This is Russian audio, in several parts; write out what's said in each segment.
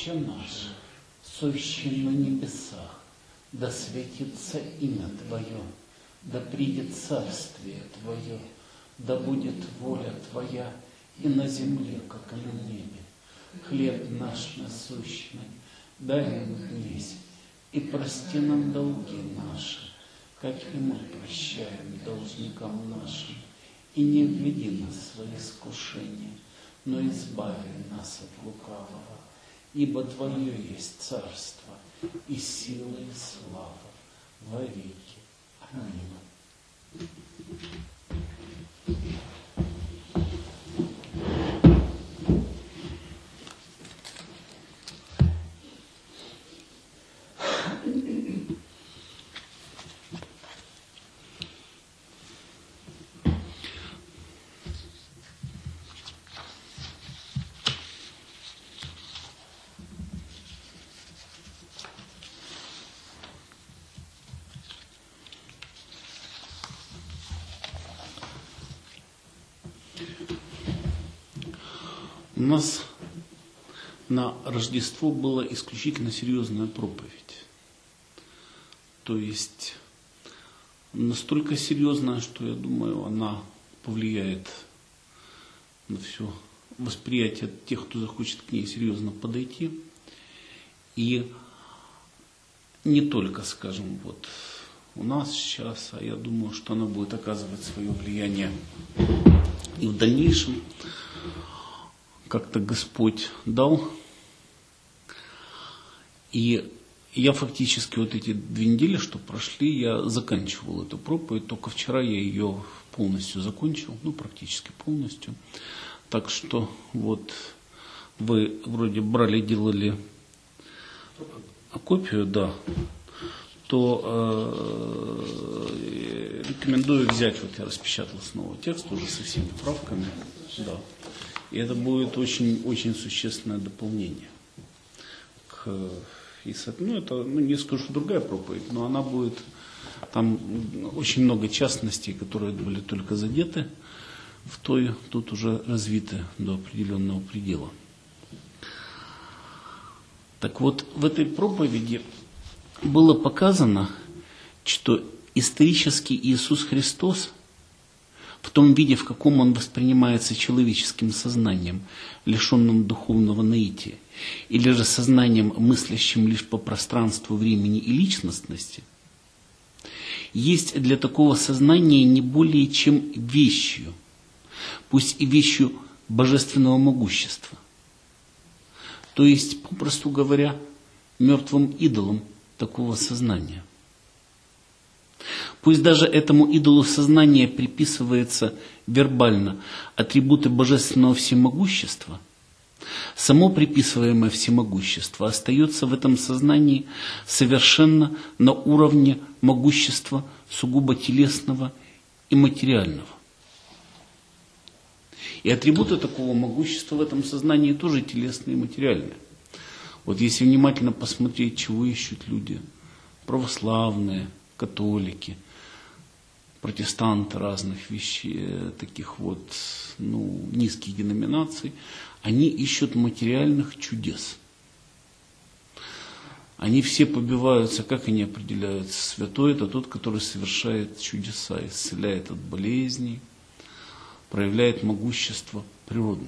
Отче наш, сущий на небесах, да светится имя Твое, да придет царствие Твое, да будет воля Твоя и на земле, как и на небе. Хлеб наш насущный дай нам днесь, и прости нам долги наши, как и мы прощаем должникам нашим. И не введи нас в свои искушения, но избави нас от лукавого. Ибо Твое есть царство, и сила, и слава во веки. Аминь. У нас на Рождество была исключительно серьезная проповедь. То есть настолько серьезная, что, я думаю, она повлияет на все восприятие тех, кто захочет к ней серьезно подойти. И не только, скажем, вот у нас сейчас, а я думаю, что она будет оказывать свое влияние и в дальнейшем. Как-то Господь дал. И я фактически вот эти 2 недели, что прошли, я заканчивал эту проповедь. Только вчера я ее полностью закончил, практически полностью. Так что вот вы вроде брали, делали копию, да, то рекомендую взять, вот я распечатал снова текст уже со всеми правками, да. И это будет очень существенное дополнение к это, не скажу, другая проповедь, но она будет, там очень много частностей, которые были только задеты в той, тут уже развиты до определенного предела. Так вот, в этой проповеди было показано, что исторический Иисус Христос в том виде, в каком он воспринимается человеческим сознанием, лишенным духовного наития, или же сознанием, мыслящим лишь по пространству, времени и личностности, есть для такого сознания не более чем вещью, пусть и вещью божественного могущества. То есть, попросту говоря, мертвым идолом такого сознания. Пусть даже этому идолу сознания приписывается вербально атрибуты божественного всемогущества, само приписываемое всемогущество остается в этом сознании совершенно на уровне могущества сугубо телесного и материального. И атрибуты такого могущества в этом сознании тоже телесные и материальные. Вот если внимательно посмотреть, чего ищут люди, православные, католики, протестанты разных вещей, таких вот, низких деноминаций, они исчут материальных чудес. Они все побиваются, как они определяются, святой — это тот, который совершает чудеса, исцеляет от болезней, проявляет могущество природное.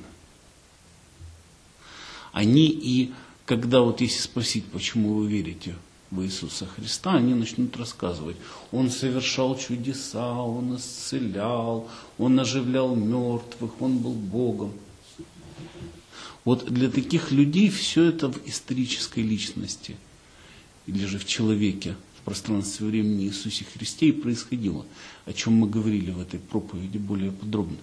Они и, когда вот если спросить, почему вы верите в Иисуса Христа, они начнут рассказывать. Он совершал чудеса, Он исцелял, Он оживлял мертвых, Он был Богом. Вот для таких людей все это в исторической личности, или же в человеке, в пространстве времени Иисусе Христе и происходило, о чем мы говорили в этой проповеди более подробно.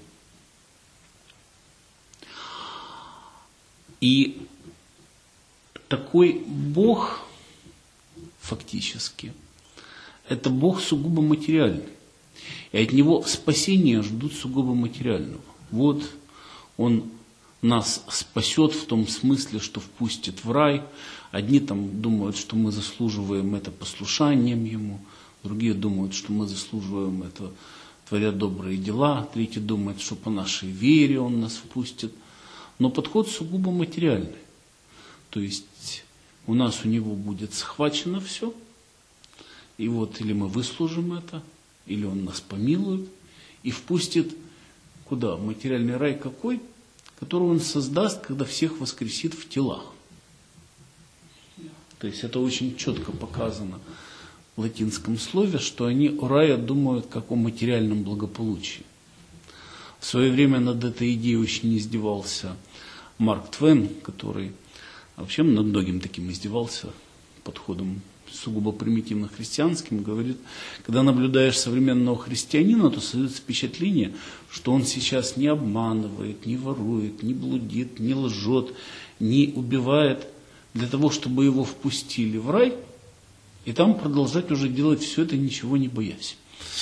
И такой Бог, фактически, это Бог сугубо материальный. И от Него спасения ждут сугубо материального. Вот Он нас спасет в том смысле, что впустит в рай. Одни там думают, что мы заслуживаем это послушанием Ему, другие думают, что мы заслуживаем это, творя добрые дела, третьи думают, что по нашей вере Он нас впустит. Но подход сугубо материальный. То есть у нас у него будет схвачено все, и вот или мы выслужим это, или он нас помилует и впустит куда? В материальный рай какой? Который он создаст, когда всех воскресит в телах. То есть это очень четко показано в латинском слове, что они о рае думают как о материальном благополучии. В свое время над этой идеей очень издевался Марк Твен, который вообще над многим таким издевался подходом сугубо примитивно-христианским, говорит, когда наблюдаешь современного христианина, то создается впечатление, что он сейчас не обманывает, не ворует, не блудит, не лжет, не убивает, для того, чтобы его впустили в рай, и там продолжать уже делать все это, ничего не боясь.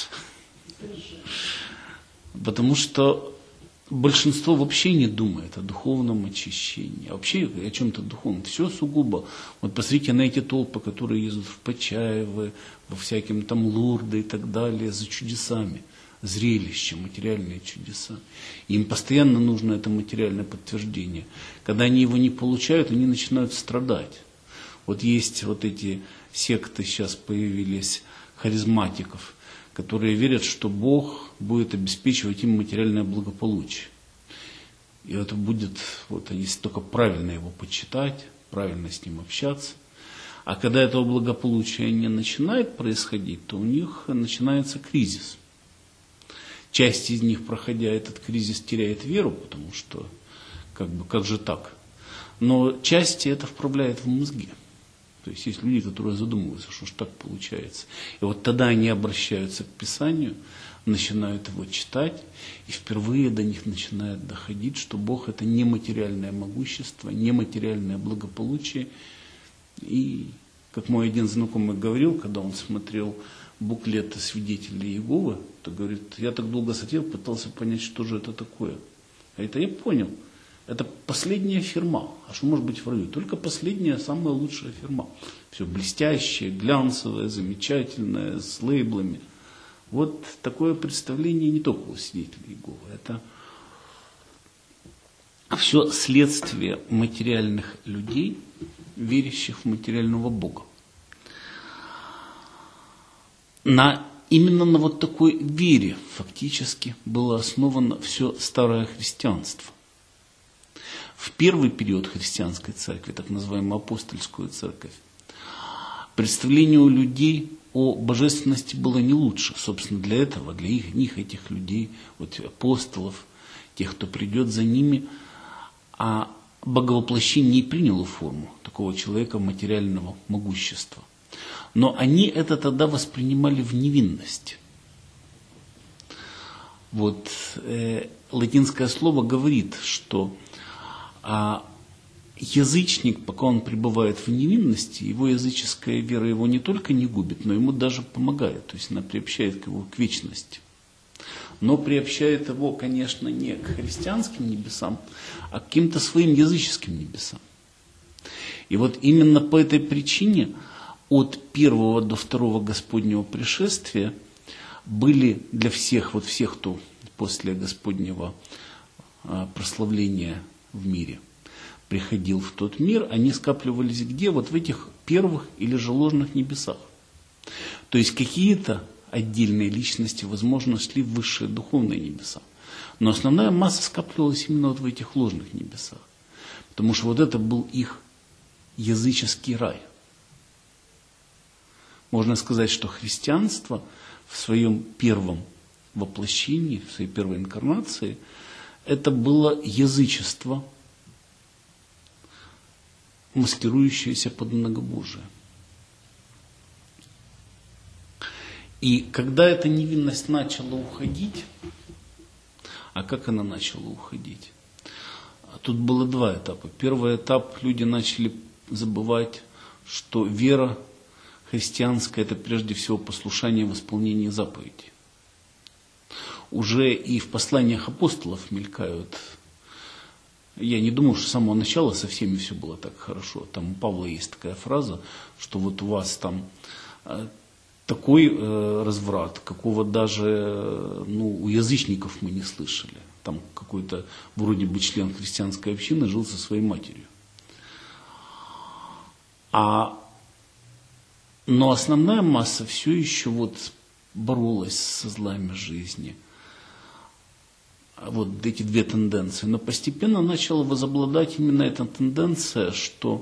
Потому что большинство вообще не думает о духовном очищении, а вообще о чем-то духовном. Все сугубо. Вот посмотрите на эти толпы, которые ездят в Почаево, во всяким там Лурды и так далее, за чудесами, зрелища, материальные чудеса. Им постоянно нужно это материальное подтверждение. Когда они его не получают, они начинают страдать. Вот есть вот эти секты сейчас появились, харизматиков, которые верят, что Бог будет обеспечивать им материальное благополучие. И это будет, вот, если только правильно его почитать, правильно с ним общаться. А когда этого благополучия не начинает происходить, то у них начинается кризис. Часть из них, проходя этот кризис, теряет веру, потому что, как же так? Но части это вправляет в мозги. То есть есть люди, которые задумываются, что ж так получается. И вот тогда они обращаются к Писанию, начинают его читать, и впервые до них начинает доходить, что Бог это не материальное могущество, не материальное благополучие. И, как мой один знакомый говорил, когда он смотрел буклеты свидетелей Иеговы, то говорит, я так долго смотрел, пытался понять, что же это такое. А это я понял. Это последняя фирма. А что может быть в раю? Только последняя, самая лучшая фирма. Все блестящее, глянцевое, замечательное, с лейблами. Вот такое представление не только у свидетелей Иеговы. Это все следствие материальных людей, верящих в материального Бога. Именно на вот такой вере фактически было основано все старое христианство. В первый период христианской церкви, так называемую апостольскую церковь, представление у людей о божественности было не лучше. Собственно, для этого, для них, этих людей, вот апостолов, тех, кто придет за ними, а боговоплощение не приняло форму такого человека материального могущества. Но они это тогда воспринимали в невинности. Вот латинское слово говорит, что язычник, пока он пребывает в невинности, его языческая вера его не только не губит, но ему даже помогает. То есть она приобщает его к вечности. Но приобщает его, конечно, не к христианским небесам, а к каким-то своим языческим небесам. И вот именно по этой причине от первого до второго Господнего пришествия были для всех, вот всех, кто после Господнего прославления в мире приходил в тот мир, они скапливались где? Вот в этих первых или же ложных небесах. То есть какие-то отдельные личности, возможно, шли в высшие духовные небеса. Но основная масса скапливалась именно вот в этих ложных небесах. Потому что вот это был их языческий рай. Можно сказать, что христианство в своем первом воплощении, в своей первой инкарнации, это было язычество, маскирующееся под многобожие. И когда эта невинность начала уходить, а как она начала уходить? Тут было два этапа. Первый этап, люди начали забывать, что вера христианская – это прежде всего послушание в исполнении заповедей. Уже и в посланиях апостолов мелькают. Я не думаю, что с самого начала со всеми все было так хорошо. Там у Павла есть такая фраза, что вот у вас там такой разврат, какого даже у язычников мы не слышали. Там какой-то вроде бы член христианской общины жил со своей матерью. Но основная масса все еще вот боролась со злами жизни. Вот эти две тенденции. Но постепенно начала возобладать именно эта тенденция, что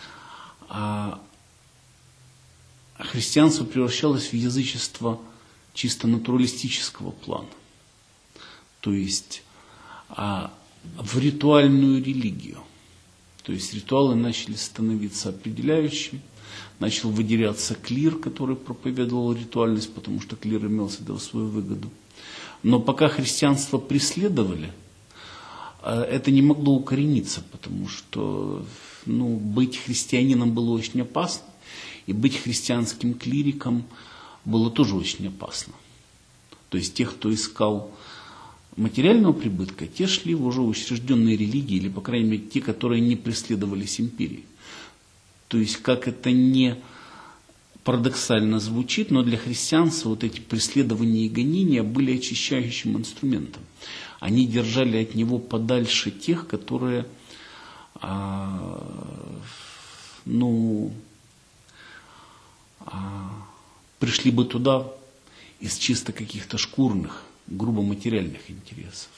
христианство превращалось в язычество чисто натуралистического плана. То есть в ритуальную религию. То есть ритуалы начали становиться определяющими. Начал выделяться клир, который проповедовал ритуальность, потому что клир имел всегда свою выгоду. Но пока христианство преследовали, это не могло укорениться, потому что быть христианином было очень опасно, и быть христианским клириком было тоже очень опасно. То есть те, кто искал материального прибытка, те шли в уже учрежденные религии, или, по крайней мере, те, которые не преследовались империей. То есть, как это не парадоксально звучит, но для христианства вот эти преследования и гонения были очищающим инструментом. Они держали от него подальше тех, которые пришли бы туда из чисто каких-то шкурных, грубо материальных интересов.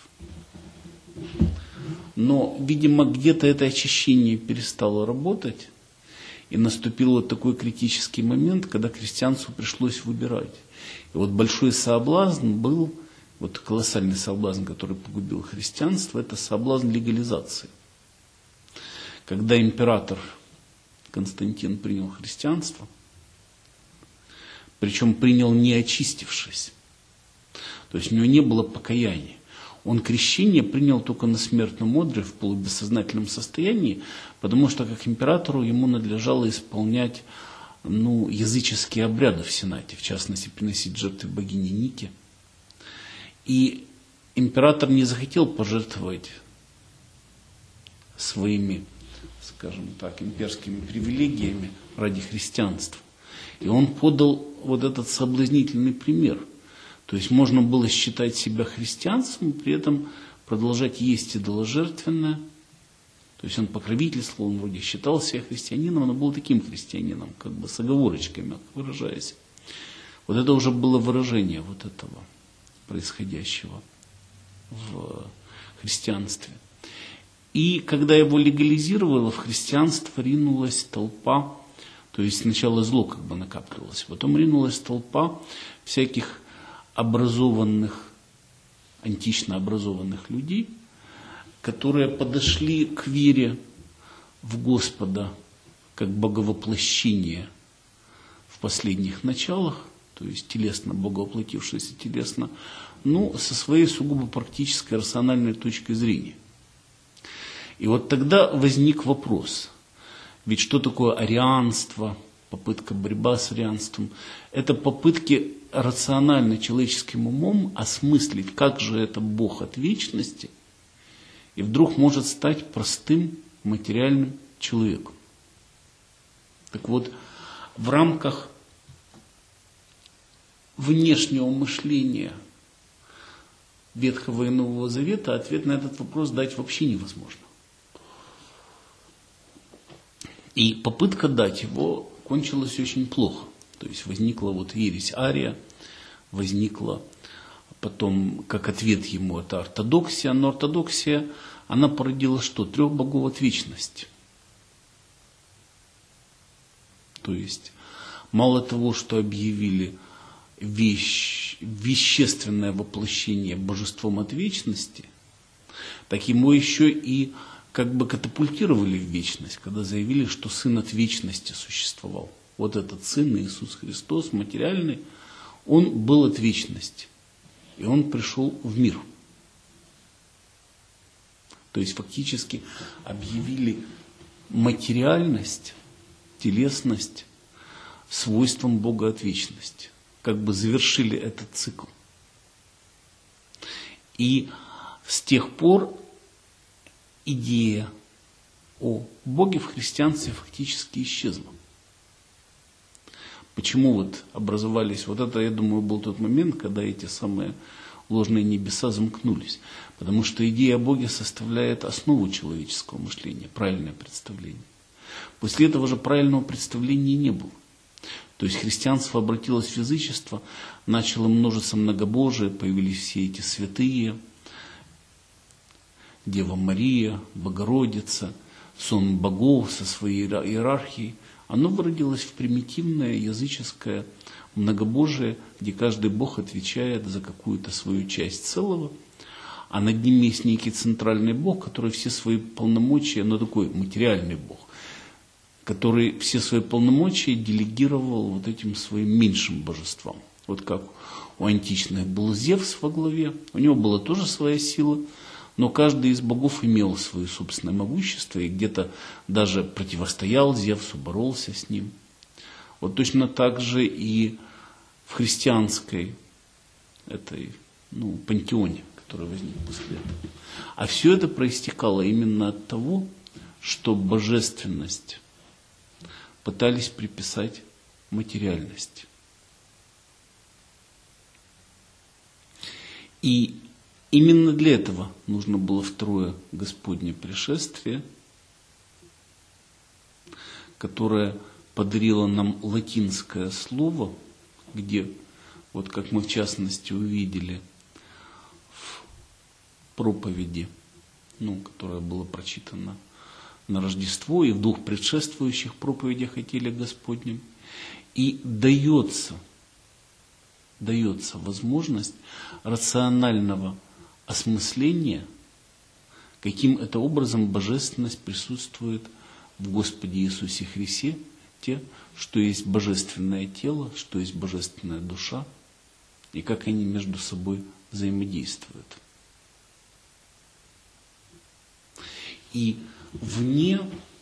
Но, видимо, где-то это очищение перестало работать, и наступил вот такой критический момент, когда христианству пришлось выбирать. И вот большой соблазн был, вот колоссальный соблазн, который погубил христианство, это соблазн легализации. Когда император Константин принял христианство, причем принял не очистившись, то есть у него не было покаяния. Он крещение принял только на смертном одре, в полубессознательном состоянии, потому что как императору ему надлежало исполнять языческие обряды в Сенате, в частности, приносить жертвы богине Нике. И император не захотел пожертвовать своими, скажем так, имперскими привилегиями ради христианства. И он подал вот этот соблазнительный пример. То есть можно было считать себя христианством, при этом продолжать есть идоложертвенное. То есть он покровительствовал, он вроде считал себя христианином, но был таким христианином, как бы с оговорочками, выражаясь. Вот это уже было выражение вот этого происходящего в христианстве. И когда его легализировало, в христианство ринулась толпа, то есть сначала зло как бы накапливалось, потом ринулась толпа всяких образованных, антично образованных людей, которые подошли к вере в Господа как боговоплощение в последних началах, то есть телесно, боговоплотившееся телесно, со своей сугубо практической, рациональной точки зрения. И вот тогда возник вопрос, ведь что такое арианство, попытка борьбы с арианством? Это попытки рационально человеческим умом осмыслить, как же это Бог от вечности, и вдруг может стать простым материальным человеком. Так вот, в рамках внешнего мышления Ветхого и Нового Завета ответ на этот вопрос дать вообще невозможно. И попытка дать его кончилась очень плохо. То есть возникла вот ересь Ария, возникла потом, как ответ ему, это ортодоксия. Но ортодоксия, она породила что? 3 богов от вечности. То есть мало того, что объявили вещественное воплощение божеством от вечности, так ему еще и как бы катапультировали в вечность, когда заявили, что Сын от вечности существовал. Вот этот Сын, Иисус Христос, материальный, Он был от вечности. И Он пришел в мир. То есть фактически объявили материальность, телесность свойством Бога от вечности. Как бы завершили этот цикл. И с тех пор идея о Боге в христианстве фактически исчезла. Почему вот образовались, вот это, я думаю, был тот момент, когда эти самые ложные небеса замкнулись. Потому что идея о Боге составляет основу человеческого мышления, правильное представление. После этого же правильного представления не было. То есть христианство обратилось в язычество, начало множиться многобожие, появились все эти святые, Дева Мария, Богородица, сон богов со своей иерархией. Оно выродилось в примитивное языческое многобожие, где каждый бог отвечает за какую-то свою часть целого, а над ним есть некий центральный бог, который все свои полномочия, но такой материальный бог, который все свои полномочия делегировал вот этим своим меньшим божествам. Вот как у античных был Зевс во главе, у него была тоже своя сила, но каждый из богов имел свое собственное могущество и где-то даже противостоял Зевсу, боролся с ним. Вот точно так же и в христианской пантеоне, который возник после этого. А все это проистекало именно от того, что божественность пытались приписать материальности. И именно для этого нужно было второе Господне пришествие, которое подарило нам латинское слово, где, вот как мы в частности увидели в проповеди, которая была прочитана на Рождество и в двух предшествующих проповедях о теле Господнем, и дается возможность рационального осмысления, каким это образом божественность присутствует в Господе Иисусе Христе, что есть божественное тело, что есть божественная душа, и как они между собой взаимодействуют. И вне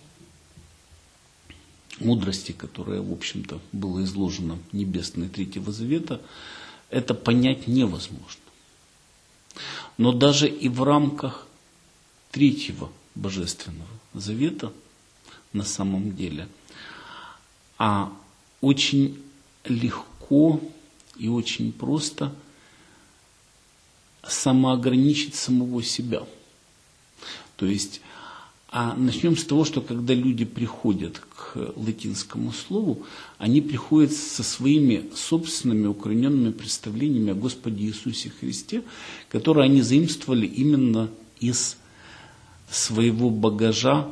мудрости, которая, в общем-то, была изложена небесной Третьего Завета, это понять невозможно. Но даже и в рамках Третьего Божественного Завета на самом деле очень легко и очень просто самоограничить самого себя. То есть, начнем с того, что когда люди приходят к латинскому слову, они приходят со своими собственными укорененными представлениями о Господе Иисусе Христе, которые они заимствовали именно из своего багажа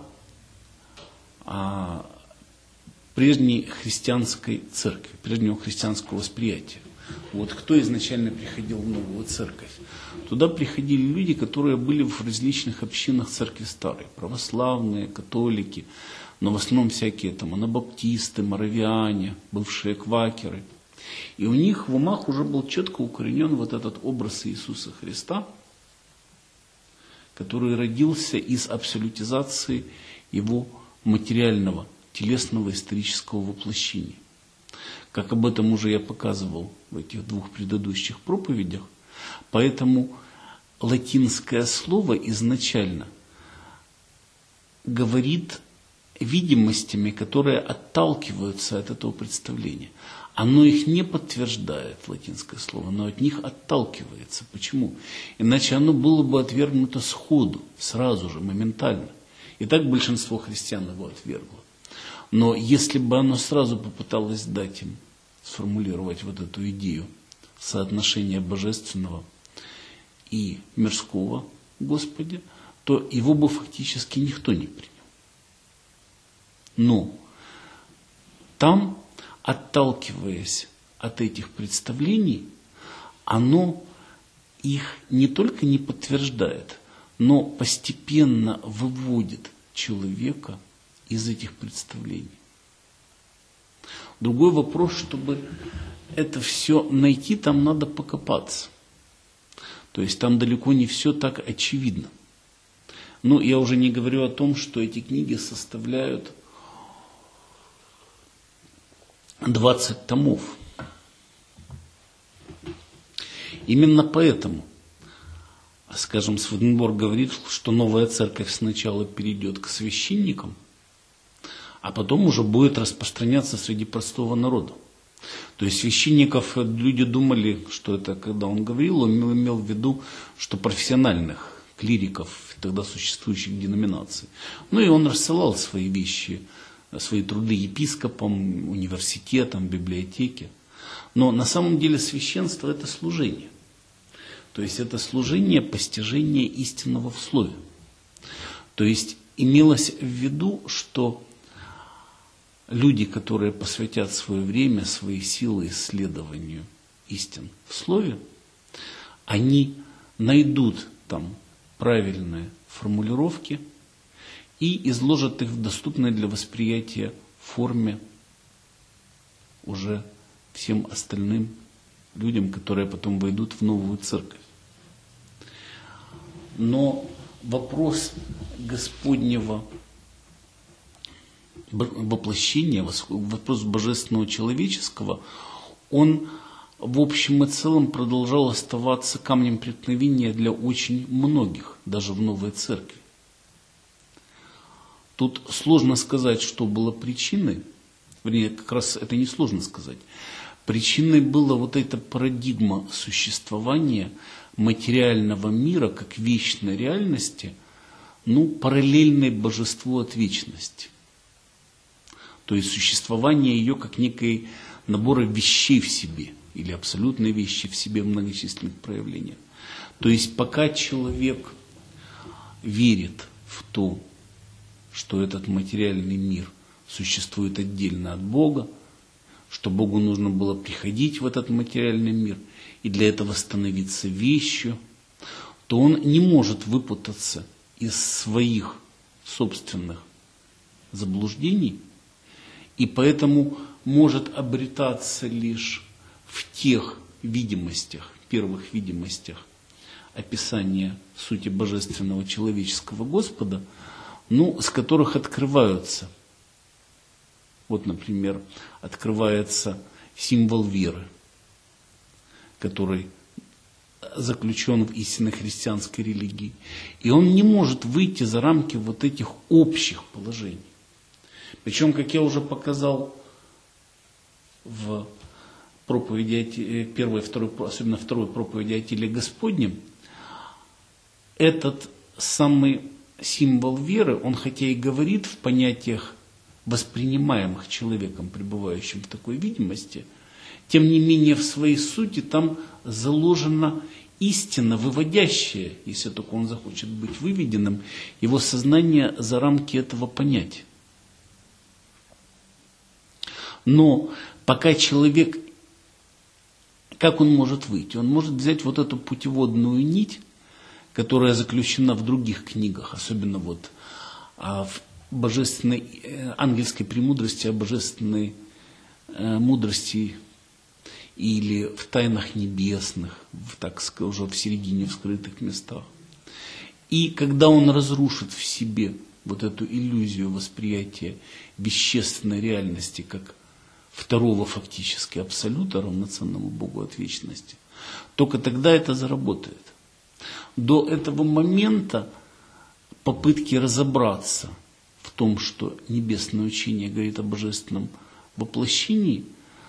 прежней христианской церкви, прежнего христианского восприятия. Вот кто изначально приходил в новую церковь? Туда приходили люди, которые были в различных общинах церкви старой, православные, католики, но в основном всякие анабаптисты, моравиане, бывшие квакеры. И у них в умах уже был четко укоренен вот этот образ Иисуса Христа, который родился из абсолютизации его материального, телесного исторического воплощения. Как об этом уже я показывал в этих двух предыдущих проповедях, поэтому латинское слово изначально говорит видимостями, которые отталкиваются от этого представления. Оно их не подтверждает, латинское слово, но от них отталкивается. Почему? Иначе оно было бы отвергнуто сходу, сразу же, моментально. И так большинство христиан его отвергло. Но если бы оно сразу попыталось дать им, сформулировать вот эту идею соотношения божественного и мирского Господа, то его бы фактически никто не принял. Но там, отталкиваясь от этих представлений, оно их не только не подтверждает, но постепенно выводит человека из этих представлений. Другой вопрос, чтобы это все найти, там надо покопаться. То есть там далеко не все так очевидно. Ну, я уже не говорю о том, что эти книги составляют 20 томов. Именно поэтому, скажем, Сведенборг говорит, что новая церковь сначала перейдет к священникам, а потом уже будет распространяться среди простого народа. То есть священников люди думали, что это, когда он говорил, он имел в виду, что профессиональных клириков тогда существующих деноминаций. Ну и он рассылал свои вещи свои труды епископам, университетам, библиотеке. Но на самом деле священство – это служение. То есть это служение постижения истинного в Слове. То есть имелось в виду, что люди, которые посвятят свое время, свои силы исследованию истин в Слове, они найдут там правильные формулировки и изложат их в доступной для восприятия форме уже всем остальным людям, которые потом войдут в новую церковь. Но вопрос Господнего воплощения, вопрос божественного человеческого, он в общем и целом продолжал оставаться камнем преткновения для очень многих, даже в новой церкви. Тут сложно сказать, что было причиной, вернее, как раз это не сложно сказать. Причиной была вот эта парадигма существования материального мира как вечной реальности, параллельной божеству от вечности. То есть существование ее как некой набора вещей в себе, или абсолютной вещи в себе в многочисленных проявлениях. То есть пока человек верит в то, что этот материальный мир существует отдельно от Бога, что Богу нужно было приходить в этот материальный мир и для этого становиться вещью, то он не может выпутаться из своих собственных заблуждений и поэтому может обретаться лишь в тех видимостях, первых видимостях описания сути божественного человеческого Господа, с которых открываются. Вот, например, открывается символ веры, который заключен в истинной христианской религии. И он не может выйти за рамки вот этих общих положений. Причем, как я уже показал в проповеди, первой, второй, особенно второй проповеди о теле Господнем, этот самый символ веры, он хотя и говорит в понятиях, воспринимаемых человеком, пребывающим в такой видимости, тем не менее в своей сути там заложена истина, выводящая, если только он захочет быть выведенным, его сознание за рамки этого понятия. Но пока человек, как он может выйти? Он может взять вот эту путеводную нить, которая заключена в других книгах, особенно вот в божественной ангельской премудрости, о божественной мудрости или в тайнах небесных, так сказать, уже в середине, в скрытых местах. И когда он разрушит в себе вот эту иллюзию восприятия вещественной реальности как второго фактически абсолюта, равноценному Богу от вечности, только тогда это заработает. До этого момента попытки разобраться в том, что небесное учение говорит о божественном воплощении,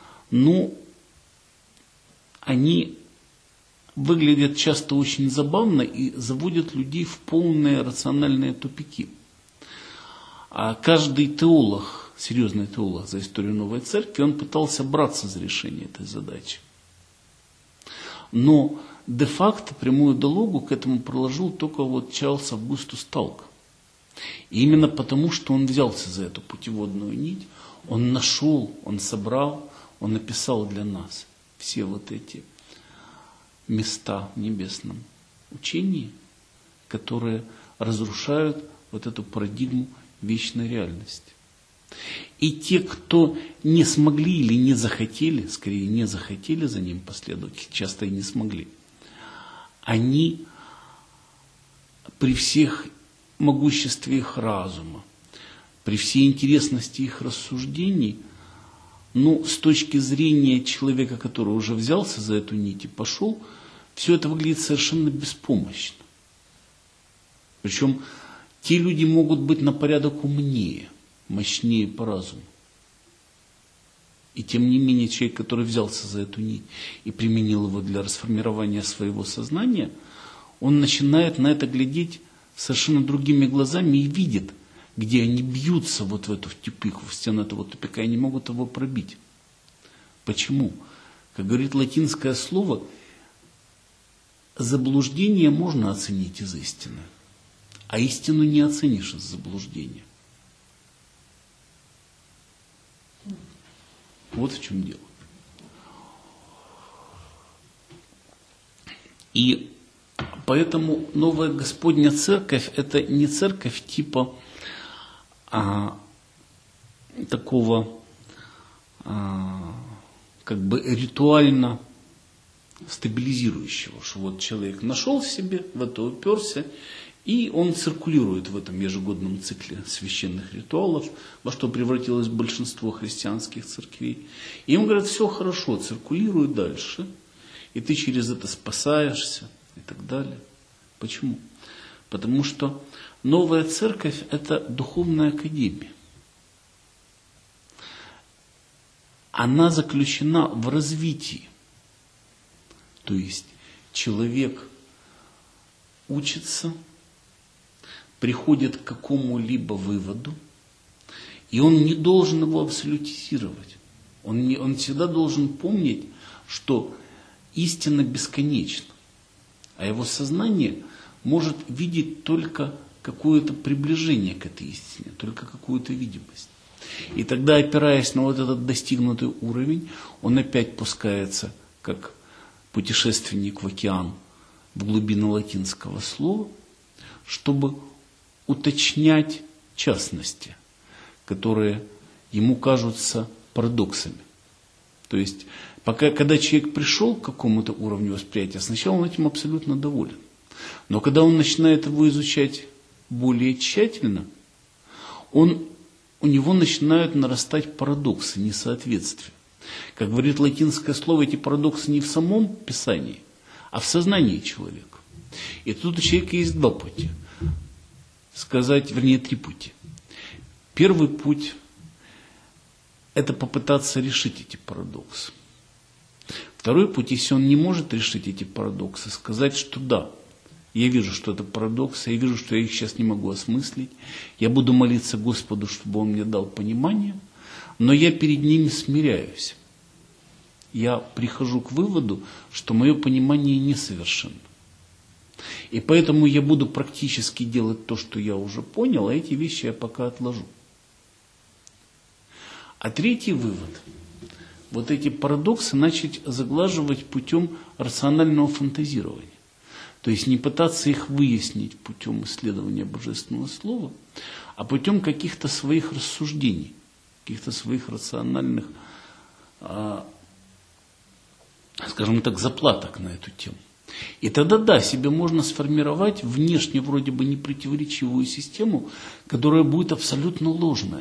они выглядят часто очень забавно и заводят людей в полные рациональные тупики. А каждый теолог, серьезный теолог за историю Новой Церкви, он пытался браться за решение этой задачи. Но де-факто прямую дорогу к этому проложил только вот Чарльз Августус Талк. И именно потому, что он взялся за эту путеводную нить, он нашел, он собрал, он написал для нас все вот эти места в небесном учении, которые разрушают вот эту парадигму вечной реальности. И те, кто не смогли или не захотели, скорее не захотели за ним последовать, часто и не смогли, они при всех могуществе их разума, при всей интересности их рассуждений, с точки зрения человека, который уже взялся за эту нить и пошел, все это выглядит совершенно беспомощно. Причем те люди могут быть на порядок умнее, мощнее по разуму. И тем не менее человек, который взялся за эту нить и применил его для расформирования своего сознания, он начинает на это глядеть совершенно другими глазами и видит, где они бьются вот в эту тупик, в стену этого тупика, и не могут его пробить. Почему? Как говорит латинское слово, заблуждение можно оценить из истины, а истину не оценишь из заблуждения. Вот в чем дело. И поэтому новая Господня Церковь – это не церковь типа такого как бы ритуально стабилизирующего, что вот человек нашел в себе, в это уперся, и он циркулирует в этом ежегодном цикле священных ритуалов, во что превратилось большинство христианских церквей. И им говорят, все хорошо, циркулируй дальше, и ты через это спасаешься и так далее. Почему? Потому что новая церковь – это духовная академия. Она заключена в развитии. То есть человек учится, приходит к какому-либо выводу, и он не должен его абсолютизировать. Он всегда должен помнить, что истина бесконечна, а его сознание может видеть только какое-то приближение к этой истине, только какую-то видимость. И тогда, опираясь на вот этот достигнутый уровень, он опять пускается, как путешественник в океан, в глубину латинского слова, чтобы уточнять частности, которые ему кажутся парадоксами. То есть, когда человек пришел к какому-то уровню восприятия, сначала он этим абсолютно доволен. Но когда он начинает его изучать более тщательно, у него начинают нарастать парадоксы, несоответствия. Как говорит латинское слово, эти парадоксы не в самом Писании, а в сознании человека. И тут у человека есть два пути. Три пути. Первый путь – это попытаться решить эти парадоксы. Второй путь, если он не может решить эти парадоксы, сказать, что да, я вижу, что это парадоксы, я вижу, что я их сейчас не могу осмыслить, я буду молиться Господу, чтобы Он мне дал понимание, но я перед ними смиряюсь. Я прихожу к выводу, что мое понимание несовершенно. И поэтому я буду практически делать то, что я уже понял, а эти вещи я пока отложу. А третий вывод – вот эти парадоксы начать заглаживать путем рационального фантазирования. То есть не пытаться их выяснить путем исследования Божественного Слова, а путем каких-то своих рассуждений, каких-то своих рациональных, скажем так, заплаток на эту тему. И тогда, да, себе можно сформировать внешне вроде бы непротиворечивую систему, которая будет абсолютно ложная.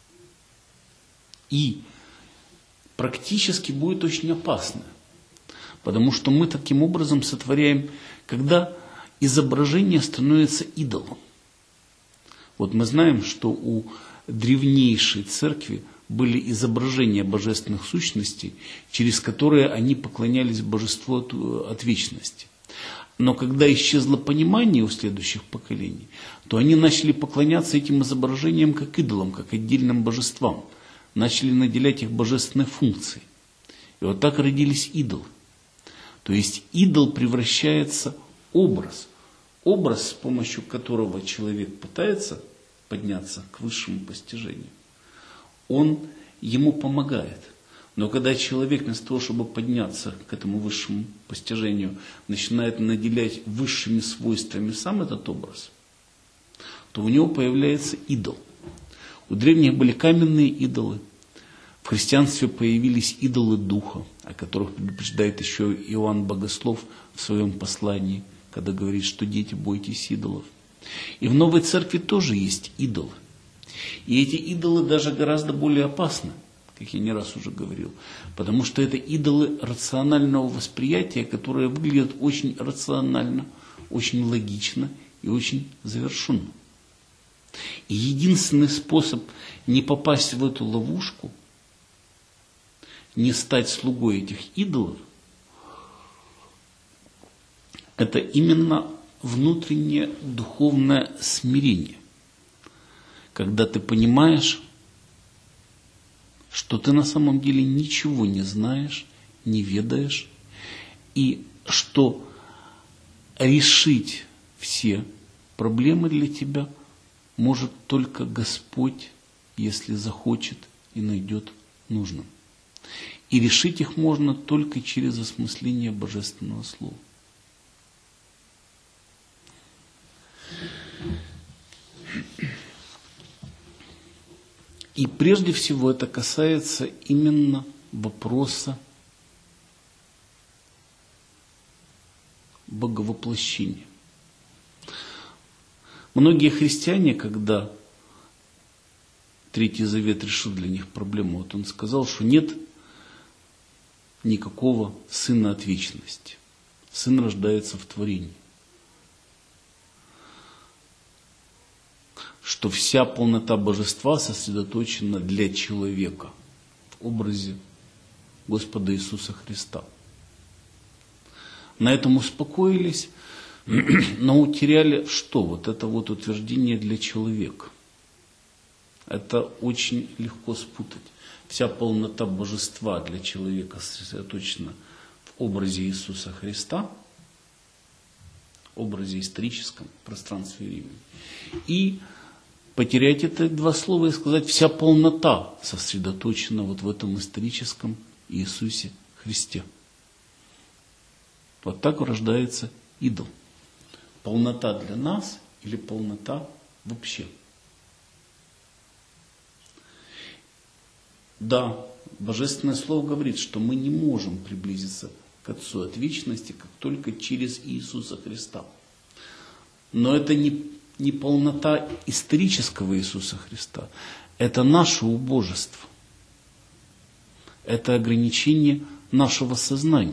И практически будет очень опасная. Потому что мы таким образом сотворяем, когда изображение становится идолом. Вот мы знаем, что у древнейшей церкви были изображения божественных сущностей, через которые они поклонялись божеству от вечности. Но когда исчезло понимание у следующих поколений, то они начали поклоняться этим изображениям как идолам, как отдельным божествам. Начали наделять их божественной функцией. И вот так родились идолы. То есть идол превращается в образ. Образ, с помощью которого человек пытается подняться к высшему постижению. Он ему помогает. Но когда человек вместо того, чтобы подняться к этому высшему постижению, начинает наделять высшими свойствами сам этот образ, то у него появляется идол. У древних были каменные идолы. В христианстве появились идолы духа, о которых предупреждает еще Иоанн Богослов в своем послании, когда говорит, что дети, бойтесь идолов. И в новой церкви тоже есть идолы. И эти идолы даже гораздо более опасны, как я не раз уже говорил, потому что это идолы рационального восприятия, которые выглядят очень рационально, очень логично и очень завершенно. И единственный способ не попасть в эту ловушку, не стать слугой этих идолов, это именно внутреннее духовное смирение, когда ты понимаешь, что ты на самом деле ничего не знаешь, не ведаешь, и что решить все проблемы для тебя может только Господь, если захочет и найдет нужным. И решить их можно только через осмысление Божественного Слова. И прежде всего это касается именно вопроса боговоплощения. Многие христиане, когда Третий Завет решил для них проблему, вот он сказал, что нет никакого сына от вечности. Сын рождается в творении. Что вся полнота божества сосредоточена для человека в образе Господа Иисуса Христа. На этом успокоились, но утеряли что? Вот это вот утверждение для человека. Это очень легко спутать. Вся полнота божества для человека сосредоточена в образе Иисуса Христа, образе историческом, пространстве и времени. И потерять это два слова и сказать, вся полнота сосредоточена вот в этом историческом Иисусе Христе. Вот так рождается идол. Полнота для нас или полнота вообще. Да, Божественное Слово говорит, что мы не можем приблизиться к Отцу от вечности, как только через Иисуса Христа. Но это не полнота исторического Иисуса Христа, это наше убожество. Это ограничение нашего сознания.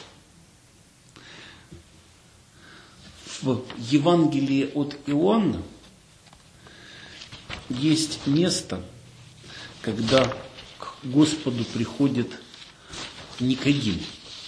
В Евангелии от Иоанна есть место, когда к Господу приходит Никодим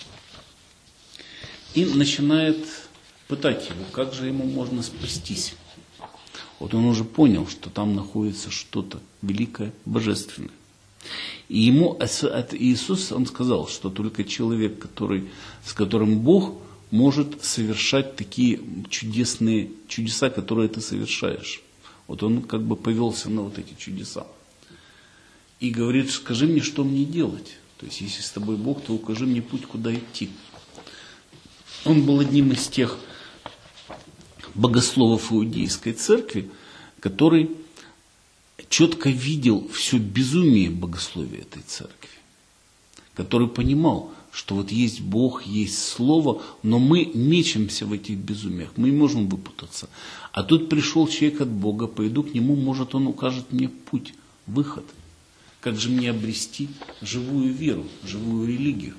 и начинает пытать его, как же ему можно спастись. Вот он уже понял, что там находится что-то великое, божественное. И ему Иисус, он сказал, что только человек, с которым Бог может совершать такие чудесные чудеса, которые ты совершаешь. Вот он как бы повелся на вот эти чудеса. И говорит, скажи мне, что мне делать. То есть, если с тобой Бог, то укажи мне путь, куда идти. Он был одним из тех богословов иудейской церкви, который четко видел все безумие богословия этой церкви. Который понимал, что вот есть Бог, есть Слово, но мы мечемся в этих безумиях, мы не можем выпутаться. А тут пришел человек от Бога, пойду к нему, может, он укажет мне путь, выход. Как же мне обрести живую веру, живую религию?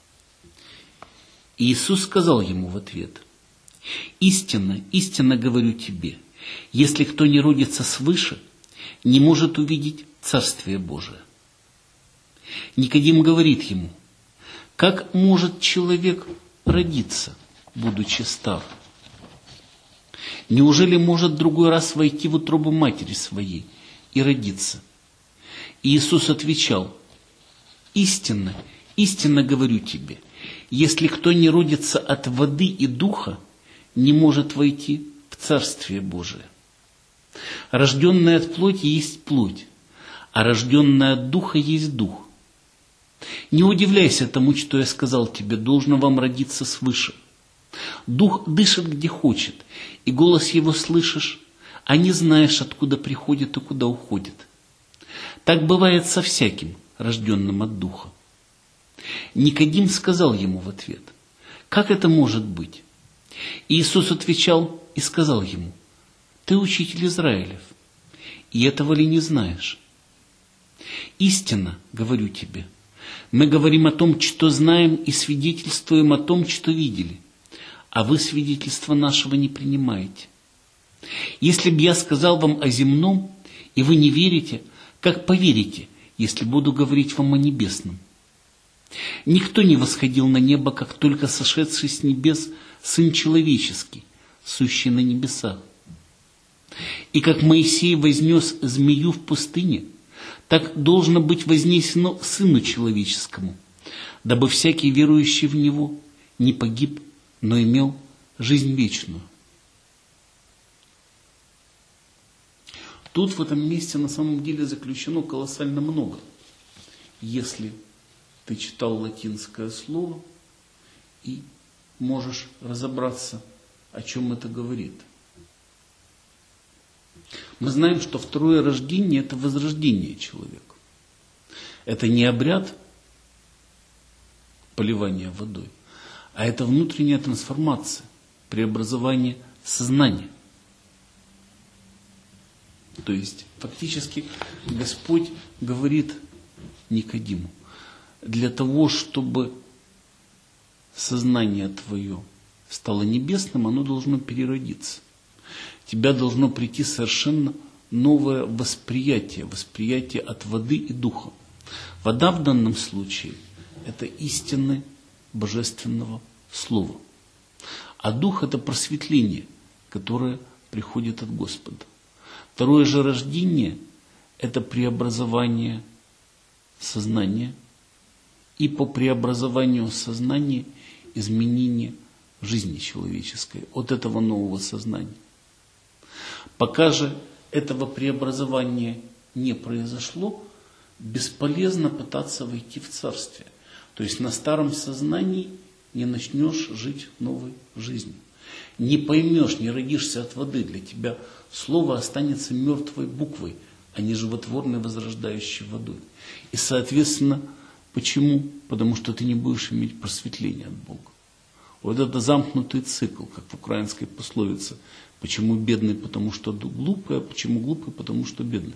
И Иисус сказал ему в ответ, «Истинно, истинно говорю тебе, если кто не родится свыше, не может увидеть Царствие Божие». Никодим говорит ему, как может человек родиться, будучи стар? Неужели может другой раз войти в утробу матери своей и родиться? И Иисус отвечал, истинно, истинно говорю тебе, если кто не родится от воды и духа, не может войти в Царствие Божие. Рожденное от плоти есть плоть, а рожденное от духа есть дух. Не удивляйся тому, что я сказал тебе, должно вам родиться свыше. Дух дышит, где хочет, и голос его слышишь, а не знаешь, откуда приходит и куда уходит. Так бывает со всяким, рожденным от духа. Никодим сказал ему в ответ, как это может быть? Иисус отвечал и сказал ему, ты учитель Израилев, и этого ли не знаешь? Истинно, говорю тебе, мы говорим о том, что знаем, и свидетельствуем о том, что видели, а вы свидетельства нашего не принимаете. Если бы я сказал вам о земном, и вы не верите, как поверите, если буду говорить вам о небесном? Никто не восходил на небо, как только сошедший с небес Сын Человеческий, сущий на небесах. И как Моисей вознес змею в пустыне, так должно быть вознесено Сыну Человеческому, дабы всякий верующий в Него не погиб, но имел жизнь вечную. Тут в этом месте на самом деле заключено колоссально много. Если ты читал латинское слово и можешь разобраться, о чем это говорит. Мы знаем, что второе рождение – это возрождение человека. Это не обряд поливания водой, а это внутренняя трансформация, преобразование сознания. То есть, фактически, Господь говорит Никодиму, для того, чтобы сознание твое стало небесным, оно должно переродиться. В тебя должно прийти совершенно новое восприятие, восприятие от воды и духа. Вода в данном случае – это истины божественного слова. А дух – это просветление, которое приходит от Господа. Второе же рождение – это преобразование сознания, и по преобразованию сознания изменение жизни человеческой от этого нового сознания. Пока же этого преобразования не произошло, бесполезно пытаться войти в царствие. То есть на старом сознании не начнешь жить новой жизнью. Не поймешь, не родишься от воды. Для тебя слово останется мертвой буквой, а не животворной, возрождающей водой. И, соответственно, почему? Потому что ты не будешь иметь просветления от Бога. Вот это замкнутый цикл, как в украинской пословице. Почему бедный? Потому что глупый, а почему глупый? Потому что бедный.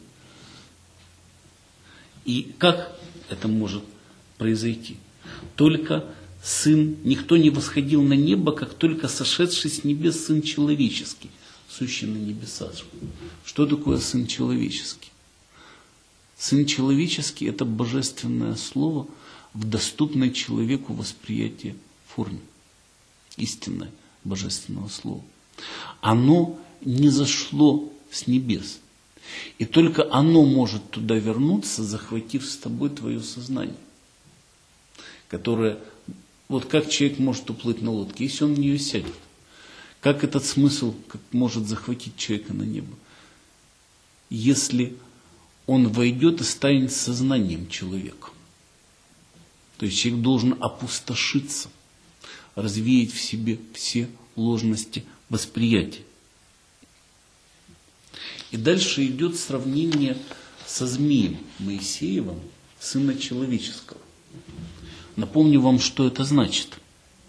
И как это может произойти? Только Сын, никто не восходил на небо, как только сошедший с небес Сын Человеческий, сущий на небесах. Что такое Сын Человеческий? Сын Человеческий – это божественное слово в доступной человеку восприятии форме. Истинное божественного слова. Оно не зашло с небес. И только оно может туда вернуться, захватив с тобой твое сознание. Которое, вот как человек может уплыть на лодке, если он в нее сядет? Как этот смысл может захватить человека на небо? Если он войдет и станет сознанием человека. То есть человек должен опустошиться, развеять в себе все ложности восприятия. И дальше идет сравнение со змеем Моисеевым, Сына Человеческого. Напомню вам, что это значит.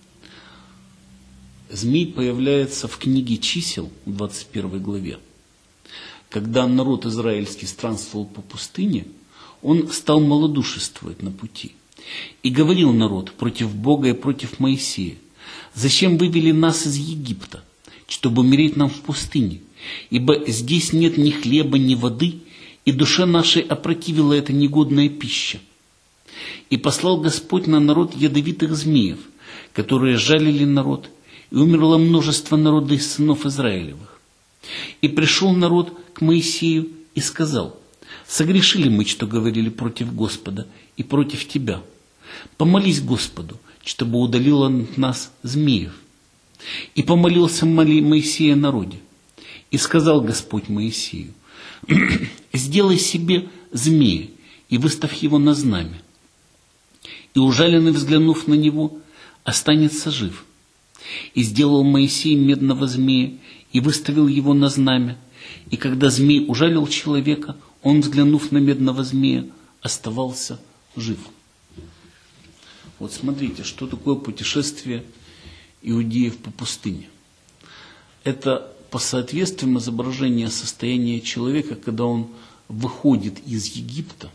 Змей появляется в книге Чисел, в 21 главе. Когда народ израильский странствовал по пустыне, он стал малодушествовать на пути. И говорил народ против Бога и против Моисея: «Зачем вывели нас из Египта, чтобы умереть нам в пустыне? Ибо здесь нет ни хлеба, ни воды, и душе нашей опротивила эта негодная пища». И послал Господь на народ ядовитых змеев, которые жалили народ, и умерло множество народа из сынов Израилевых. И пришел народ к Моисею и сказал: «Согрешили мы, что говорили против Господа и против тебя. Помолись Господу, чтобы удалил он от нас змеев». И помолился Моисей о народе. И сказал Господь Моисею: «Сделай себе змея и выставь его на знамя. И ужаленный, взглянув на него, останется жив». И сделал Моисей медного змея и выставил его на знамя. И когда змей ужалил человека, он, взглянув на медного змея, оставался жив. Вот смотрите, что такое путешествие иудеев по пустыне. Это по соответствиям изображение состояния человека, когда он выходит из Египта,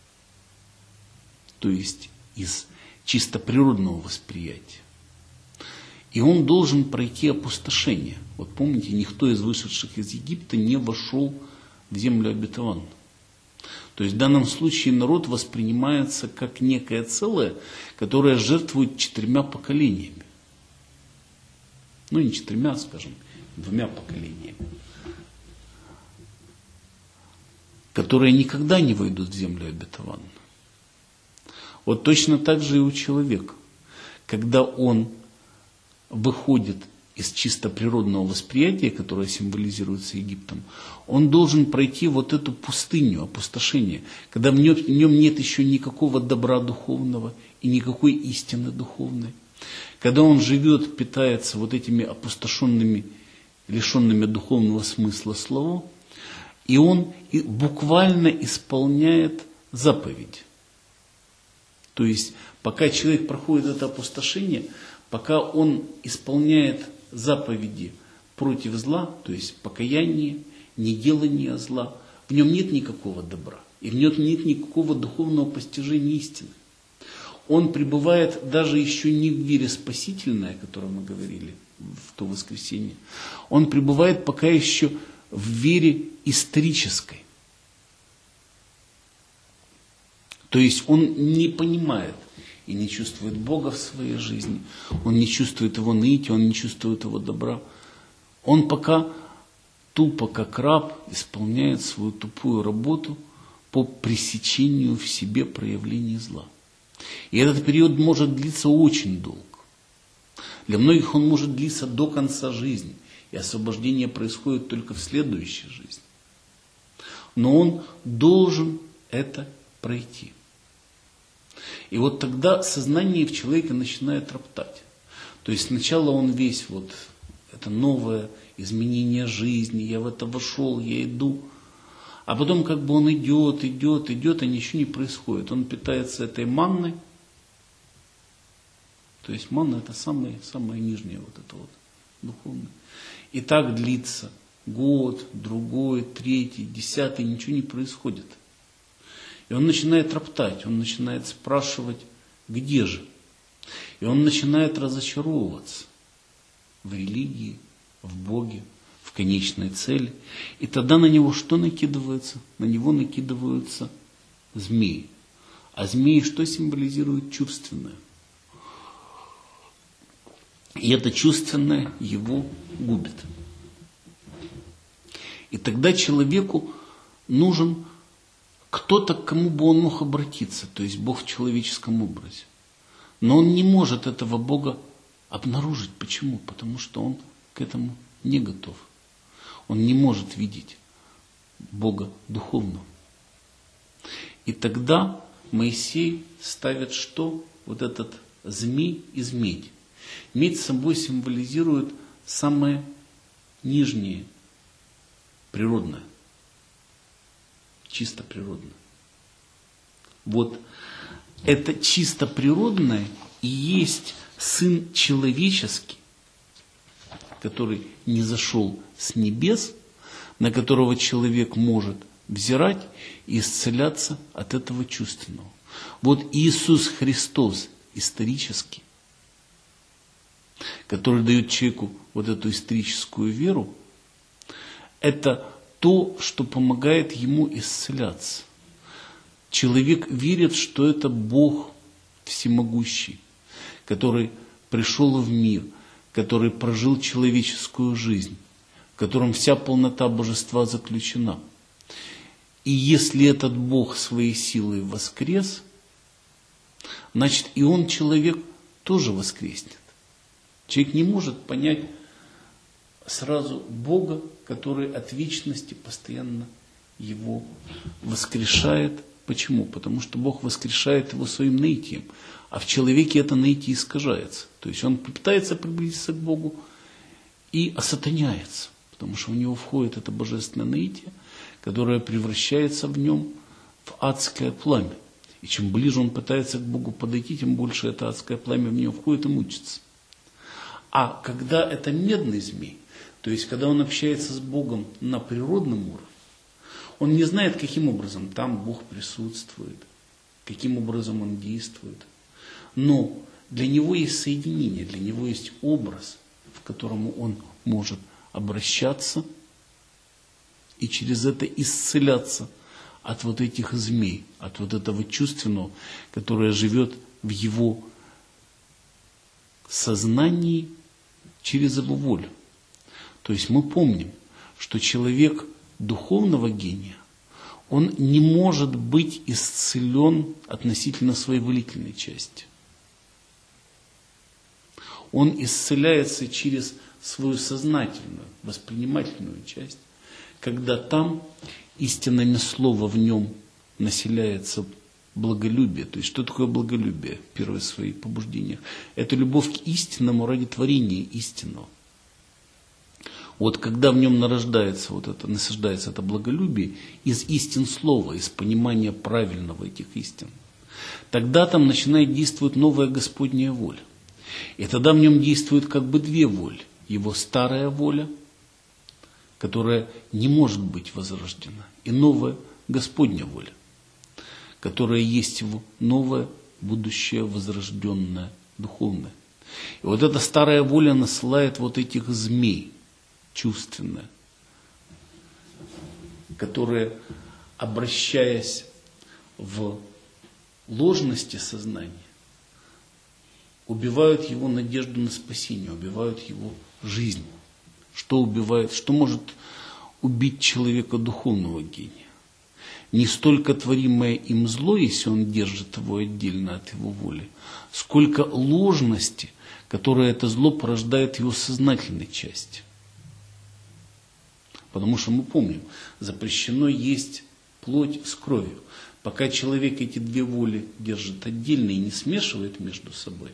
то есть из чисто природного восприятия. И он должен пройти опустошение. Вот помните, никто из вышедших из Египта не вошел в землю обетованную. То есть в данном случае народ воспринимается как некое целое, которое жертвует 4 поколениями. Ну не 4, скажем, 2 поколениями. которые никогда не войдут в землю обетованную. Вот точно так же и у человека. Когда он выходит из чисто природного восприятия, которое символизируется Египтом, он должен пройти вот эту пустыню, опустошение, когда в нем нет еще никакого добра духовного и никакой истины духовной. Когда он живет, питается вот этими опустошенными, лишенными духовного смысла словом, и он буквально исполняет заповедь. То есть, пока человек проходит это опустошение, пока он исполняет заповеди против зла, то есть покаяние, неделание зла, в нем нет никакого добра, и в нем нет никакого духовного постижения истины. Он пребывает даже еще не в вере спасительной, о которой мы говорили в то воскресенье, он пребывает пока еще в вере исторической. То есть он не понимает и не чувствует Бога в своей жизни, он не чувствует Его нытья, он не чувствует Его добра. Он пока тупо, как раб, исполняет свою тупую работу по пресечению в себе проявлений зла. И этот период может длиться очень долго. Для многих он может длиться до конца жизни, и освобождение происходит только в следующей жизни. Но он должен это пройти. И вот тогда сознание в человеке начинает роптать. То есть сначала он весь вот это новое изменение жизни, я в это вошел, я иду. А потом как бы он идет, и ничего не происходит. Он питается этой манной. То есть манна это самое нижнее вот это вот духовное. И так длится год, другой, третий, 10, ничего не происходит. И он начинает роптать, он начинает спрашивать, где же? И он начинает разочаровываться в религии, в Боге, в конечной цели. И тогда на него что накидывается? На него накидываются змеи. А змеи что символизирует? Чувственное. И это чувственное его губит. И тогда человеку нужен кто-то, к кому бы он мог обратиться, то есть Бог в человеческом образе. Но он не может этого Бога обнаружить. Почему? Потому что он к этому не готов. Он не может видеть Бога духовного. И тогда Моисей ставит что? Вот этот змей из меди. Медь собой символизирует самое нижнее, природное. Чисто природное. Вот это чисто природное и есть Сын Человеческий, который не зашел с небес, на которого человек может взирать и исцеляться от этого чувственного. Вот Иисус Христос исторический, который дает человеку вот эту историческую веру, это то, что помогает ему исцеляться. Человек верит, что это Бог всемогущий, который пришел в мир, который прожил человеческую жизнь, в котором вся полнота божества заключена. И если этот Бог своей силой воскрес, значит и он, человек, тоже воскреснет. Человек не может понять сразу Бога, который от вечности постоянно его воскрешает. Почему? Потому что Бог воскрешает его своим наитием, а в человеке это наитие искажается. То есть он пытается приблизиться к Богу и осатаняется, потому что в него входит это божественное наитие, которое превращается в нем в адское пламя. И чем ближе он пытается к Богу подойти, тем больше это адское пламя в него входит и мучится. А когда это медный змей, то есть когда он общается с Богом на природном уровне, он не знает, каким образом там Бог присутствует, каким образом он действует. Но для него есть соединение, для него есть образ, в котором он может обращаться и через это исцеляться от вот этих змей, от вот этого чувственного, которое живет в его сознании через его волю. То есть мы помним, что человек духовного гения, он не может быть исцелен относительно своей волительной части. Он исцеляется через свою сознательную, воспринимательную часть, когда там истинами слова в нем населяется благолюбие. То есть, что такое благолюбие? Первое свои побуждения. Это любовь к истинному ради творения истинного. Вот когда в нем насаждается это благолюбие из истин слова, из понимания правильного этих истин, тогда там начинает действовать новая Господняя воля. И тогда в нем действуют как бы две воли. Его старая воля, которая не может быть возрождена, и новая Господня воля, которая есть его новое, будущее, возрожденное, духовное. И вот эта старая воля насылает вот этих змей, чувственные, которые, обращаясь в ложности сознания, убивают его надежду на спасение, убивают его жизнь. Что убивает? Что может убить человека духовного гения? Не столько творимое им зло, если он держит его отдельно от его воли, сколько ложности, которое это зло порождает в его сознательной части. Потому что мы помним, запрещено есть плоть с кровью. Пока человек эти две воли держит отдельно и не смешивает между собой,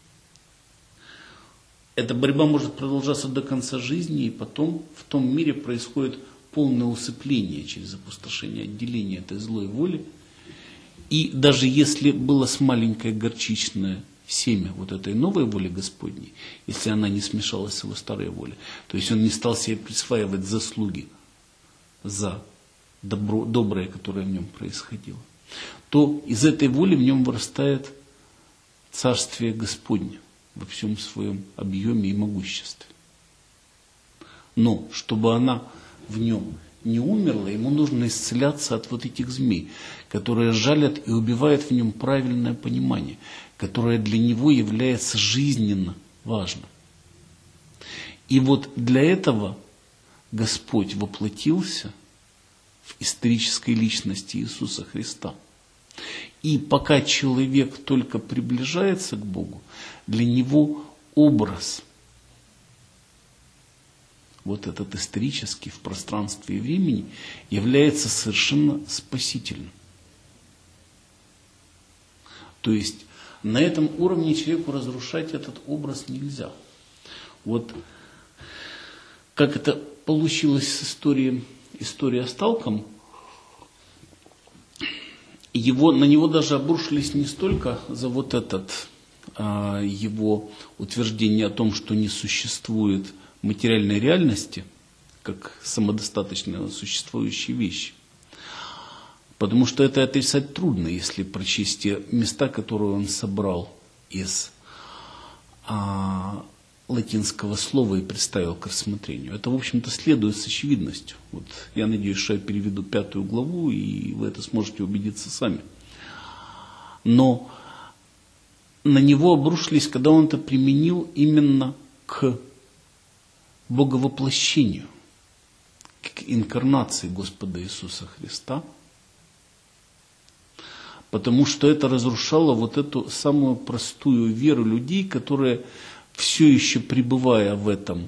эта борьба может продолжаться до конца жизни, и потом в том мире происходит полное усыпление через опустошение, отделение этой злой воли. И даже если было с маленькое горчичное семя вот этой новой воли Господней, если она не смешалась с его старой волей, то есть он не стал себе присваивать заслуги за доброе, которое в нем происходило, то из этой воли в нем вырастает Царствие Господне во всем своем объеме и могуществе. Но чтобы она в нем не умерла, ему нужно исцеляться от вот этих змей, которые жалят и убивают в нем правильное понимание, которое для него является жизненно важным. И вот для этого Господь воплотился в исторической личности Иисуса Христа. И пока человек только приближается к Богу, для него образ, вот этот исторический в пространстве и времени, является совершенно спасительным. То есть на этом уровне человеку разрушать этот образ нельзя. Вот как это получилось с историей с Талком, на него даже обрушились не столько за вот этот его утверждение о том, что не существует материальной реальности, как самодостаточно существующие вещи. Потому что это отрицать трудно, если прочесть те места, которые он собрал из латинского слова и представил к рассмотрению. Это, в общем-то, следует с очевидностью. Вот я надеюсь, что я переведу 5 главу, и вы это сможете убедиться сами. Но на него обрушились, когда он это применил именно к боговоплощению, к инкарнации Господа Иисуса Христа, потому что это разрушало вот эту самую простую веру людей, которые, все еще пребывая в этом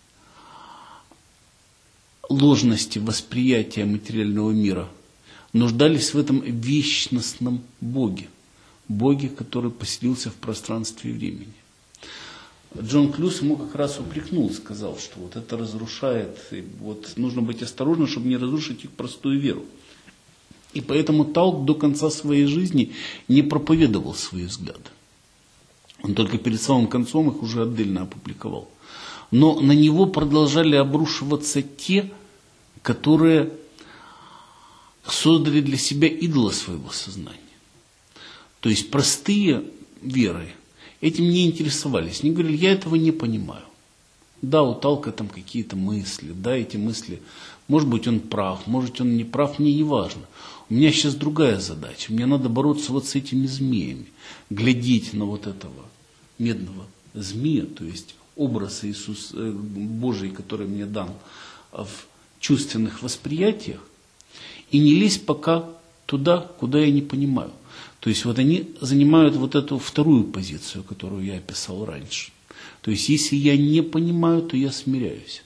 ложности восприятия материального мира, нуждались в этом вечностном Боге, Боге, который поселился в пространстве и времени. Джон Клюс ему как раз упрекнул, сказал, что вот это разрушает, и вот нужно быть осторожным, чтобы не разрушить их простую веру. И поэтому Талк до конца своей жизни не проповедовал свои взгляды. Он только перед самым концом их уже отдельно опубликовал. Но на него продолжали обрушиваться те, которые создали для себя идола своего сознания. То есть простые веры этим не интересовались. Они говорили, я этого не понимаю. Да, у Талка там какие-то мысли, да, эти мысли, может быть, он прав, может, он не прав, мне не важно. У меня сейчас другая задача. Мне надо бороться вот с этими змеями, глядеть на вот этого медного змея, то есть образ Иисуса Божий, который мне дан в чувственных восприятиях, и не лезь пока туда, куда я не понимаю. То есть вот они занимают вот эту вторую позицию, которую я описал раньше. То есть если я не понимаю, то я смиряюсь.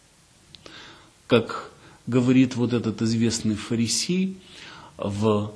Как говорит вот этот известный фарисей в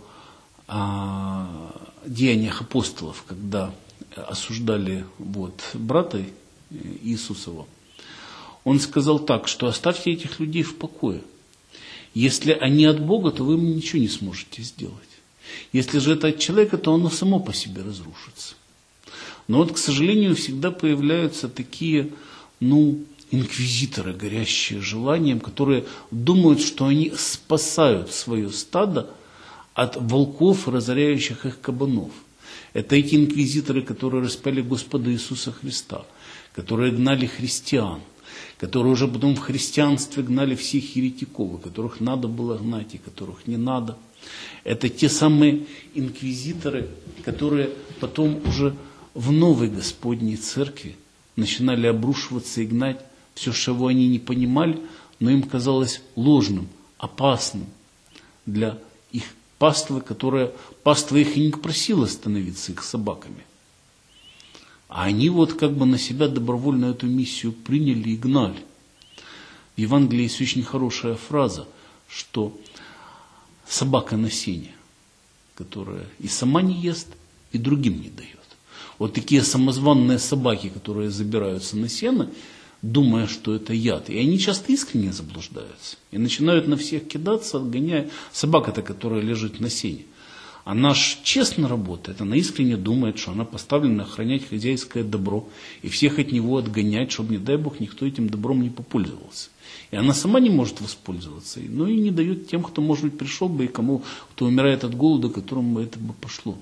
Деяниях апостолов, когда осуждали вот брата Иисусова, он сказал так, что оставьте этих людей в покое. Если они от Бога, то вы им ничего не сможете сделать. Если же это от человека, то оно само по себе разрушится. Но вот, к сожалению, всегда появляются такие, инквизиторы, горящие желанием, которые думают, что они спасают свое стадо от волков, разоряющих их кабанов. Это эти инквизиторы, которые распяли Господа Иисуса Христа, которые гнали христиан, которые уже потом в христианстве гнали всех еретиков, которых надо было гнать и которых не надо. Это те самые инквизиторы, которые потом уже в новой Господней церкви начинали обрушиваться и гнать все, чего они не понимали, но им казалось ложным, опасным для их паствы, паства их и не просила становиться их собаками. А они вот как бы на себя добровольно эту миссию приняли и гнали. В Евангелии есть очень хорошая фраза, что собака на сене, которая и сама не ест, и другим не дает. Вот такие самозванные собаки, которые забираются на сено, думая, что это яд. И они часто искренне заблуждаются. И начинают на всех кидаться, отгоняя. Собака-то, которая лежит на сене, она ж честно работает, она искренне думает, что она поставлена охранять хозяйское добро и всех от него отгонять, чтобы, не дай Бог, никто этим добром не попользовался. И она сама не может воспользоваться, но и не дает тем, кто, может быть, пришел бы, и кто умирает от голода, которому это бы пошло.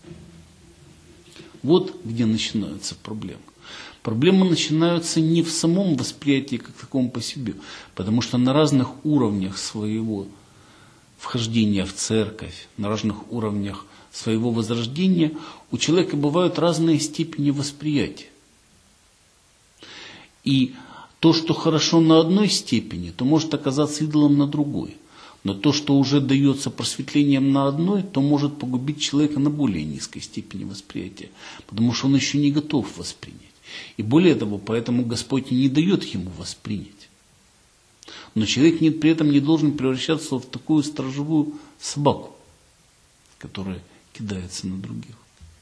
Вот где начинаются проблемы. Проблемы начинаются не в самом восприятии как таком по себе, потому что на разных уровнях своего вхождения в церковь, на разных уровнях своего возрождения у человека бывают разные степени восприятия. И то, что хорошо на одной степени, то может оказаться идолом на другой. Но то, что уже дается просветлением на одной, то может погубить человека на более низкой степени восприятия, потому что он еще не готов воспринять. И более того, поэтому Господь не дает ему воспринять. Но человек при этом не должен превращаться в такую сторожевую собаку, которая кидается на других.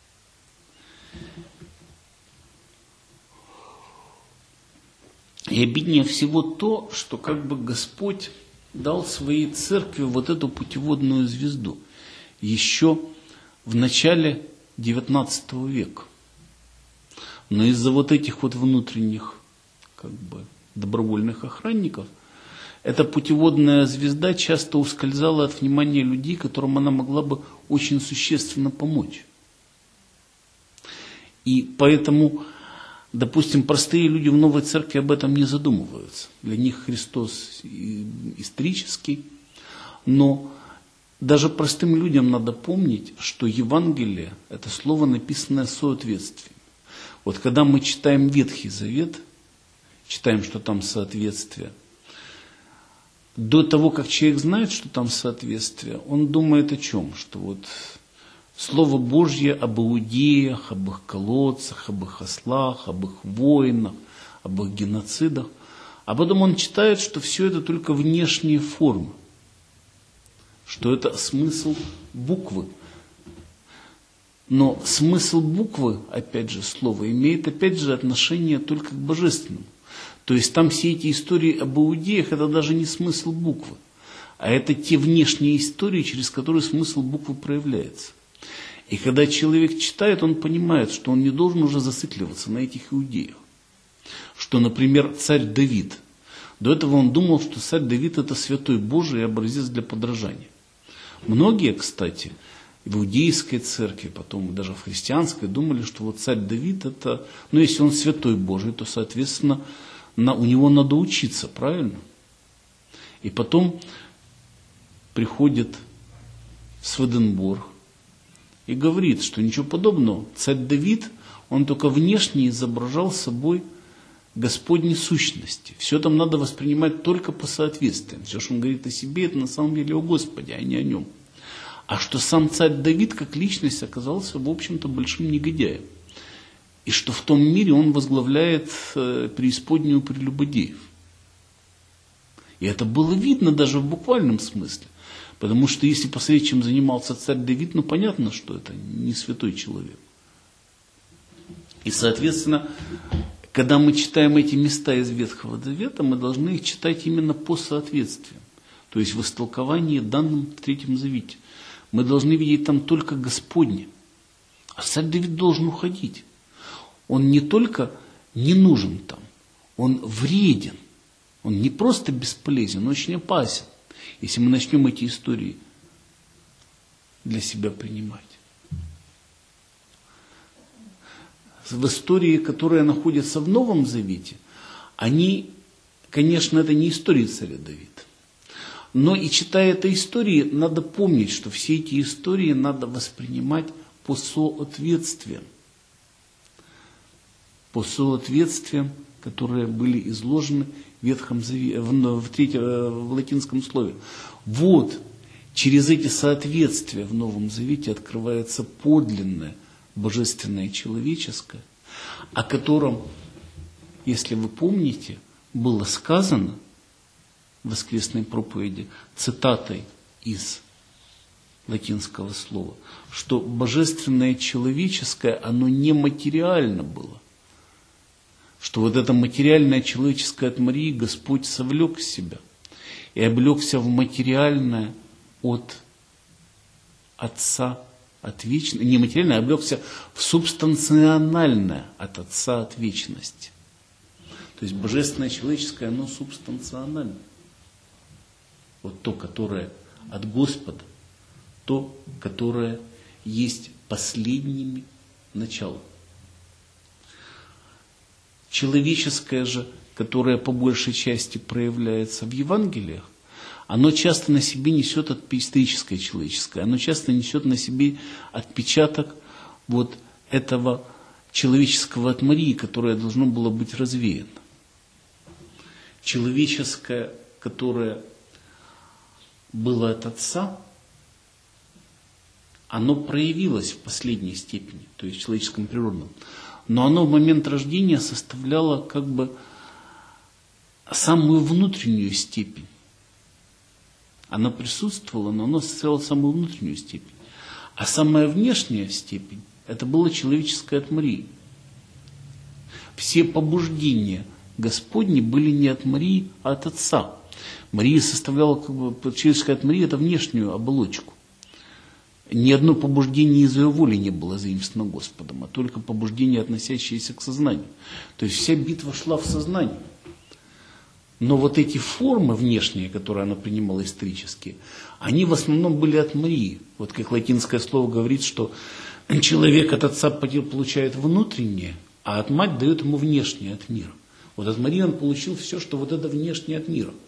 И обиднее всего то, что как бы Господь дал своей церкви вот эту путеводную звезду еще в начале XIX века. Но из-за вот этих вот внутренних как бы добровольных охранников эта путеводная звезда часто ускользала от внимания людей, которым она могла бы очень существенно помочь. И поэтому, допустим, простые люди в новой церкви об этом не задумываются. Для них Христос исторический. Но даже простым людям надо помнить, что Евангелие – это слово, написанное соответствием. Вот когда мы читаем Ветхий Завет, читаем, что там соответствие, до того, как человек знает, что там соответствие, он думает о чем? Что вот Слово Божье об иудеях, об их колодцах, об их ослах, об их войнах, об их геноцидах. А потом он читает, что все это только внешние формы, что это смысл буквы. Но смысл буквы, опять же, слова, имеет опять же отношение только к божественному. То есть там все эти истории об иудеях, это даже не смысл буквы, а это те внешние истории, через которые смысл буквы проявляется. И когда человек читает, он понимает, что он не должен уже зацикливаться на этих иудеях. Что, например, царь Давид. До этого он думал, что царь Давид – это святой Божий и образец для подражания. Многие, кстати, в иудейской церкви, потом даже в христианской, думали, что вот царь Давид – это, если он святой Божий, то, соответственно, у него надо учиться, правильно? И потом приходит Сведенборг и говорит, что ничего подобного. Царь Давид, он только внешне изображал собой Господней сущности. Все там надо воспринимать только по соответствию. Все, что он говорит о себе, это на самом деле о Господе, а не о нем. А что сам царь Давид как личность оказался, в общем-то, большим негодяем. И что в том мире он возглавляет преисподнюю прелюбодеев. И это было видно даже в буквальном смысле. Потому что если посмотреть, чем занимался царь Давид, ну понятно, что это не святой человек. И, соответственно, когда мы читаем эти места из Ветхого Завета, мы должны их читать именно по соответствию. То есть в истолковании данным в Третьем Завете. Мы должны видеть там только Господне. А царь Давид должен уходить. Он не только не нужен там, он вреден. Он не просто бесполезен, он очень опасен, если мы начнем эти истории для себя принимать. В истории, которые находятся в Новом Завете, они, конечно, это не истории царя Давида. Но и читая эти истории, надо помнить, что все эти истории надо воспринимать по соответствиям. По соответствиям, которые были изложены в Ветхом Завете, в латинском слове. Вот, через эти соответствия в Новом Завете открывается подлинное, божественное и человеческое, о котором, если вы помните, было сказано в воскресной проповеди цитатой из латинского слова, что божественное и человеческое, оно нематериально было. Что вот это материальное человеческое от Марии Господь совлек с себя и облегся в материальное от Отца, от вечности, не материальное, а облегся в субстанциональное от Отца, от вечности. То есть божественное человеческое, оно субстанционально. Вот то, которое от Господа, то, которое есть последними началом. Человеческое же, которое по большей части проявляется в Евангелиях, оно часто на себе несет историческое человеческое, оно часто несет на себе отпечаток вот этого человеческого от Марии, которое должно было быть развеяно. Человеческое, которое было от Отца, оно проявилось в последней степени, то есть в человеческом природном. Но оно в момент рождения составляло как бы самую внутреннюю степень. Оно присутствовало, но оно составляло самую внутреннюю степень. А самая внешняя степень, это было человеческое от Марии. Все побуждения Господни были не от Марии, а от Отца. Мария составляла, как бы, человеческое от Марии, это внешнюю оболочку. Ни одно побуждение из ее воли не было заимствовано Господом, а только побуждение, относящееся к сознанию. То есть вся битва шла в сознании. Но вот эти формы внешние, которые она принимала исторические, они в основном были от Марии. Вот как латинское слово говорит, что человек от Отца получает внутреннее, а от Мать дает ему внешнее от мира. Вот от Марии он получил все, что вот это внешнее от мира.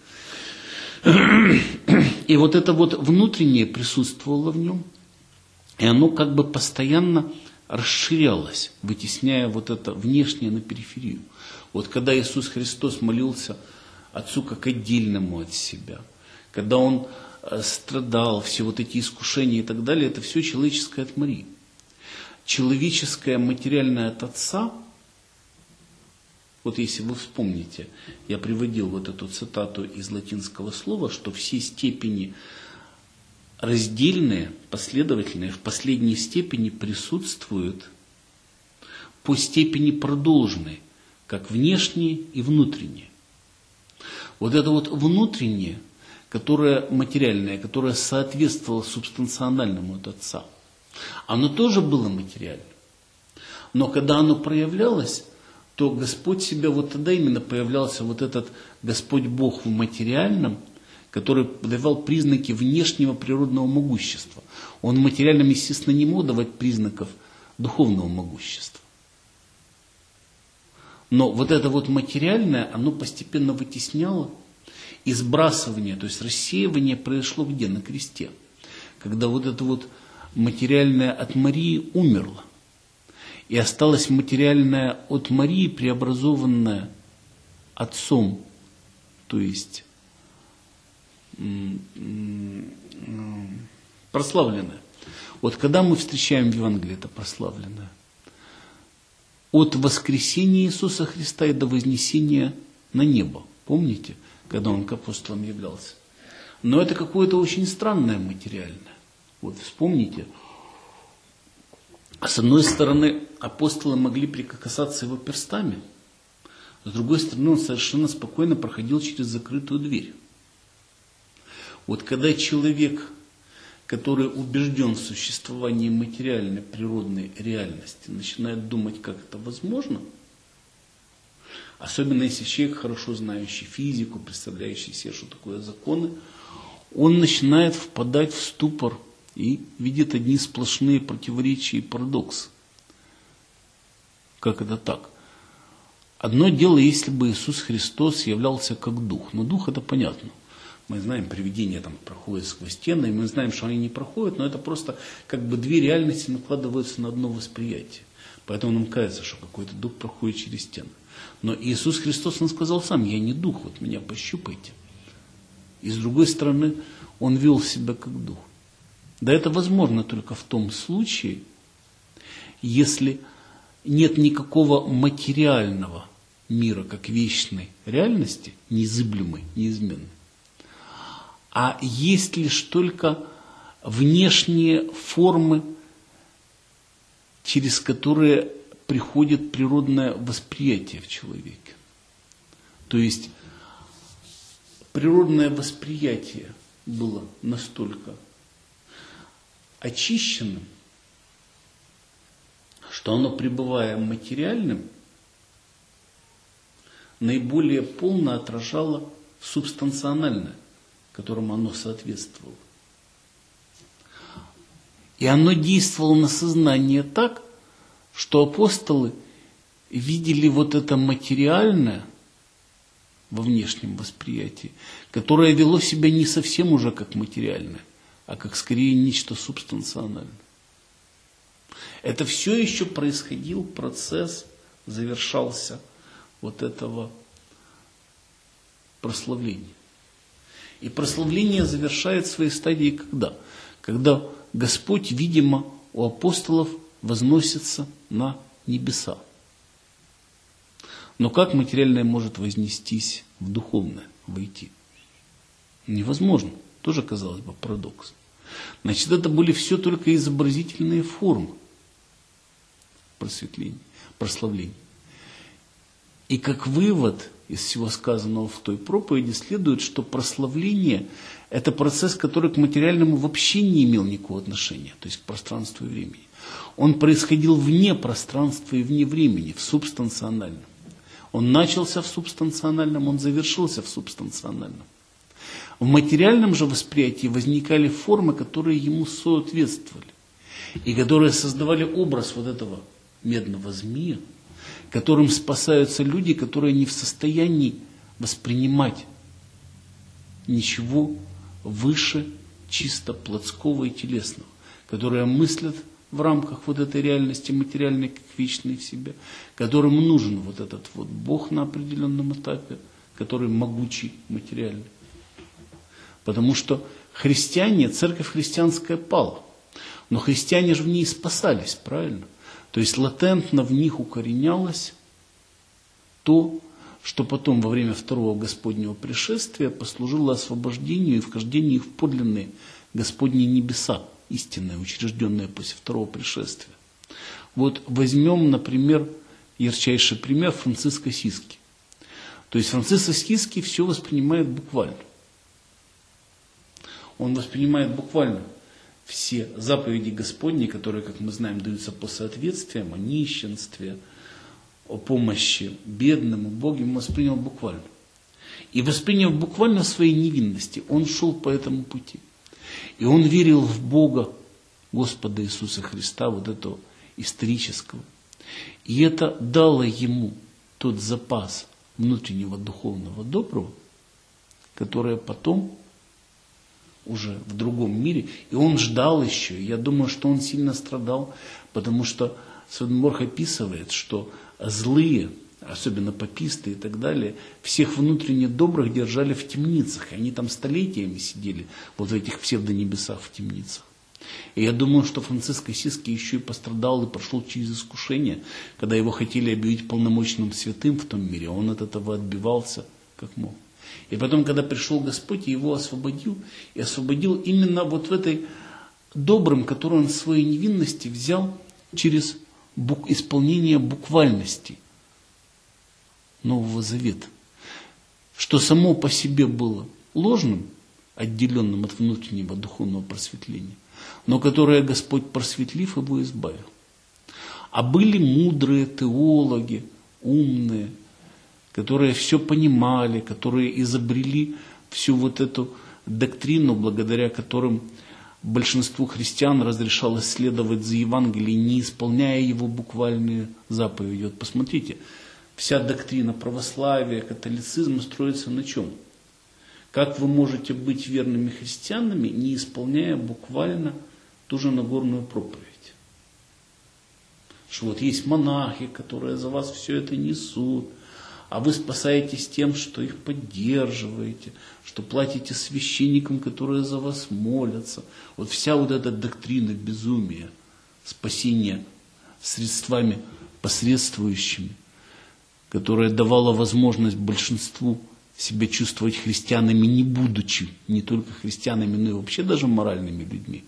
И вот это вот внутреннее присутствовало в нем. И оно как бы постоянно расширялось, вытесняя вот это внешнее на периферию. Вот когда Иисус Христос молился Отцу как отдельному от себя, когда Он страдал, все вот эти искушения и так далее, это все человеческое от Марии. Человеческое материальное от Отца, вот если вы вспомните, я приводил вот эту цитату из латинского слова, что все степени раздельные, последовательные, в последней степени присутствуют по степени продолженной, как внешние и внутренние. Вот это вот внутреннее, которое материальное, которое соответствовало субстанциональному от Отца, оно тоже было материальным. Но когда оно проявлялось, то Господь себя, вот тогда именно появлялся вот этот Господь Бог в материальном, который давал признаки внешнего природного могущества. Он в материальном, естественно, не мог давать признаков духовного могущества. Но вот это вот материальное, оно постепенно вытесняло, и сбрасывание, то есть рассеивание произошло где? На кресте. Когда вот это вот материальное от Марии умерло. И осталось материальное от Марии, преобразованное Отцом, то есть прославленное. Вот когда мы встречаем в Евангелии это прославленное, от воскресения Иисуса Христа и до вознесения на небо, помните, когда Он к апостолам являлся? Но это какое-то очень странное материальное. Вот вспомните, с одной стороны, апостолы могли прикасаться Его перстами, с другой стороны, Он совершенно спокойно проходил через закрытую дверь. Вот когда человек, который убежден в существовании материальной природной реальности, начинает думать, как это возможно, особенно если человек, хорошо знающий физику, представляющий себе, что такое законы, он начинает впадать в ступор и видит одни сплошные противоречия и парадоксы. Как это так? Одно дело, если бы Иисус Христос являлся как Дух. Но Дух это понятно. Мы знаем, привидения там проходят сквозь стены, и мы знаем, что они не проходят, но это просто как бы две реальности накладываются на одно восприятие. Поэтому нам кажется, что какой-то дух проходит через стены. Но Иисус Христос, Он сказал сам: я не дух, вот меня пощупайте. И с другой стороны, Он вел себя как дух. Да это возможно только в том случае, если нет никакого материального мира, как вечной реальности, незыблемой, неизменной, а есть лишь только внешние формы, через которые приходит природное восприятие в человеке. То есть природное восприятие было настолько очищенным, что оно, пребывая материальным, наиболее полно отражало субстанциональное, которому оно соответствовало. И оно действовало на сознание так, что апостолы видели вот это материальное во внешнем восприятии, которое вело себя не совсем уже как материальное, а как скорее нечто субстанциональное. Это все еще происходил процесс, завершался вот этого прославления. И прославление завершает свои стадии когда? Когда Господь, видимо, у апостолов возносится на небеса. Но как материальное может вознестись в духовное, войти? Невозможно. Тоже, казалось бы, парадокс. Значит, это были все только изобразительные формы просветления, прославления. И как вывод из всего сказанного в той проповеди следует, что прославление – это процесс, который к материальному вообще не имел никакого отношения, то есть к пространству и времени. Он происходил вне пространства и вне времени, в субстанциональном. Он начался в субстанциональном, он завершился в субстанциональном. В материальном же восприятии возникали формы, которые ему соответствовали, и которые создавали образ вот этого медного змея, которым спасаются люди, которые не в состоянии воспринимать ничего выше чисто плотского и телесного, которые мыслят в рамках вот этой реальности материальной, как вечной в себе, которым нужен вот этот вот Бог на определенном этапе, который могучий, материальный. Потому что христиане, церковь христианская пала, но христиане же в ней спасались, правильно? То есть латентно в них укоренялось то, что потом во время второго Господнего пришествия послужило освобождению и вхождению в подлинные Господние небеса, истинные, учрежденные после второго пришествия. Вот возьмем, например, ярчайший пример Франциск Ассизский. То есть Франциск Ассизский все воспринимает буквально. Он воспринимает буквально все заповеди Господни, которые, как мы знаем, даются по соответствиям, о нищенстве, о помощи бедным, убогим, он воспринял буквально. И восприняв буквально своей невинности, он шел по этому пути. И он верил в Бога, Господа Иисуса Христа, вот этого исторического. И это дало ему тот запас внутреннего духовного доброго, которое потом уже в другом мире, и он ждал еще. Я думаю, что он сильно страдал, потому что Святослав описывает, что злые особенно паписты и так далее, всех внутренне добрых держали в темницах. И они там столетиями сидели, вот в этих псевдонебесах в темницах. И я думаю, что Франциск Ассизский еще и пострадал и прошел через искушение, когда его хотели объявить полномочным святым в том мире. Он от этого отбивался как мог. И потом, когда пришел Господь, его освободил, и освободил именно вот в этой добром, который он в своей невинности взял через исполнение буквальности Нового Завета, что само по себе было ложным, отделенным от внутреннего духовного просветления, но которое Господь, просветлив, его избавил. А были мудрые теологи, умные, которые все понимали, которые изобрели всю вот эту доктрину, благодаря которым большинству христиан разрешалось следовать за Евангелием, не исполняя его буквальные заповеди. Вот посмотрите, вся доктрина православия, католицизма строится на чем? Как вы можете быть верными христианами, не исполняя буквально ту же Нагорную проповедь? Что вот есть монахи, которые за вас все это несут, а вы спасаетесь тем, что их поддерживаете, что платите священникам, которые за вас молятся. Вот вся вот эта доктрина безумия, спасения средствами посредствующими, которая давала возможность большинству себя чувствовать христианами, не будучи не только христианами, но и вообще даже моральными людьми.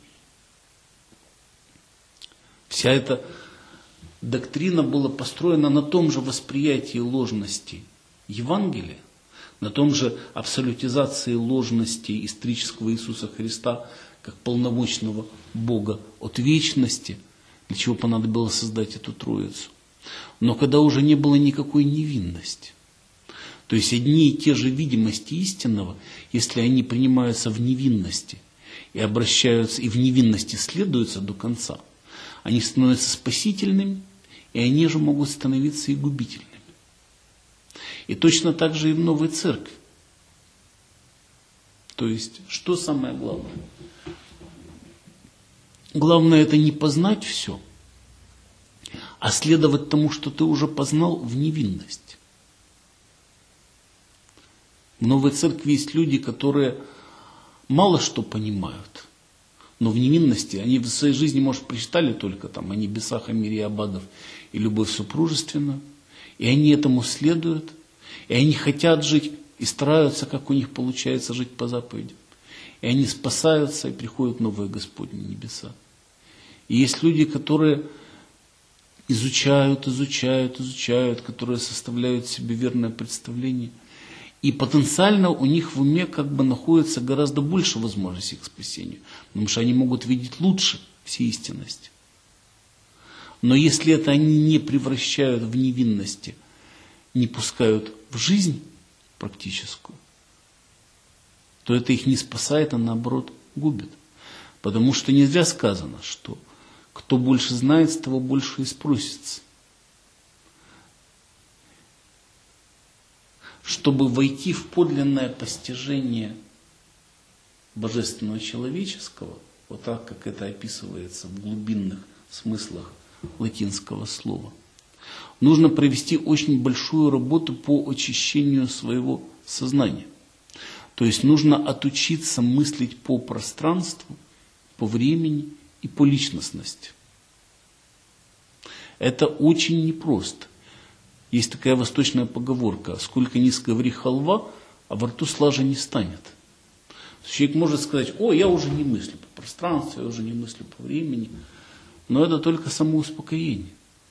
Вся эта доктрина была построена на том же восприятии ложности Евангелия, на том же абсолютизации ложности исторического Иисуса Христа как полномочного Бога от вечности, для чего понадобилось создать эту Троицу. Но когда уже не было никакой невинности, то есть одни и те же видимости истинного, если они принимаются в невинности и обращаются, и в невинности следуются до конца, они становятся спасительными, и они же могут становиться и губительными. И точно так же и в новой церкви. То есть, что самое главное? Главное это не познать все, а следовать тому, что ты уже познал в невинности. В новой церкви есть люди, которые мало что понимают, но в невинности они в своей жизни, может, прочитали только там о небесах, о мире аббатов и любовь супружественную, и они этому следуют, и они хотят жить и стараются, как у них получается, жить по заповедям. И они спасаются, и приходят новые Господни небеса. И есть люди, которые изучают, которые составляют себе верное представление. И потенциально у них в уме как бы находится гораздо больше возможностей к спасению, потому что они могут видеть лучше все истинности. Но если это они не превращают в невинности, не пускают в жизнь практическую, то это их не спасает, а наоборот губит. Потому что не зря сказано, что кто больше знает, с того больше и спросится. Чтобы войти в подлинное постижение божественного человеческого, вот так, как это описывается в глубинных смыслах латинского слова, нужно провести очень большую работу по очищению своего сознания. То есть нужно отучиться мыслить по пространству, по времени и по личностности. Это очень непросто. Есть такая восточная поговорка: сколько ни сговори халва, а во рту слажа не станет. Человек может сказать: о, я уже не мыслю по пространству, я уже не мыслю по времени. Но это только самоуспокоение.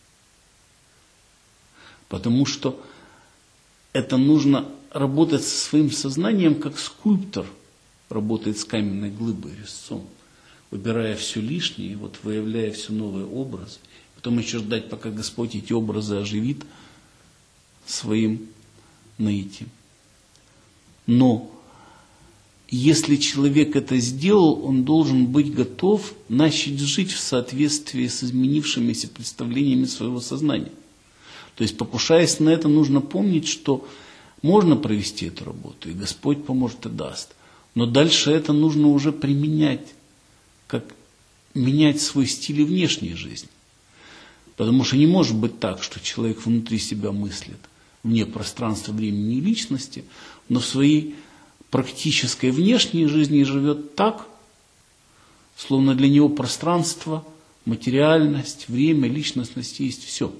Потому что это нужно работать со своим сознанием, как скульптор работает с каменной глыбой, резцом, выбирая все лишнее, вот выявляя все новые образы. Потом еще ждать, пока Господь эти образы оживит своим наитием. Но если человек это сделал, он должен быть готов начать жить в соответствии с изменившимися представлениями своего сознания. То есть, покушаясь на это, нужно помнить, что можно провести эту работу, и Господь поможет и даст. Но дальше это нужно уже применять, как менять свой стиль и внешней жизни. Потому что не может быть так, что человек внутри себя мыслит: вне пространства, времени и личности, но в своей практической внешней жизни живет так, словно для него пространство, материальность, время, личностность есть все.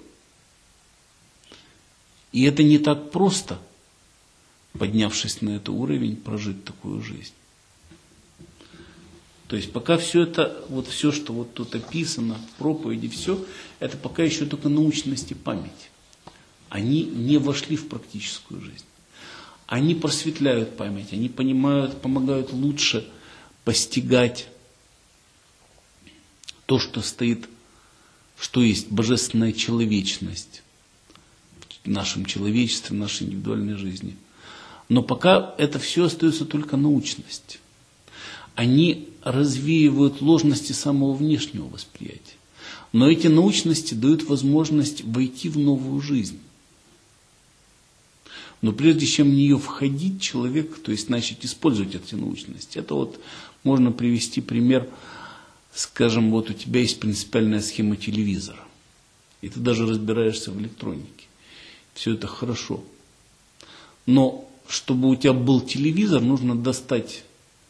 И это не так просто, поднявшись на этот уровень, прожить такую жизнь. То есть пока все это, вот все, что вот тут описано в проповеди, все, это пока еще только научность и память. Они не вошли в практическую жизнь. Они просветляют память, они понимают, помогают лучше постигать то, что стоит, что есть божественная человечность в нашем человечестве, в нашей индивидуальной жизни. Но пока это все остается только научность. Они развеивают ложности самого внешнего восприятия. Но эти научности дают возможность войти в новую жизнь. Но прежде чем в нее входить, человек, то есть начать использовать эти научности, это вот можно привести пример, скажем, вот у тебя есть принципиальная схема телевизора, и ты даже разбираешься в электронике. Все это хорошо. Но чтобы у тебя был телевизор, нужно достать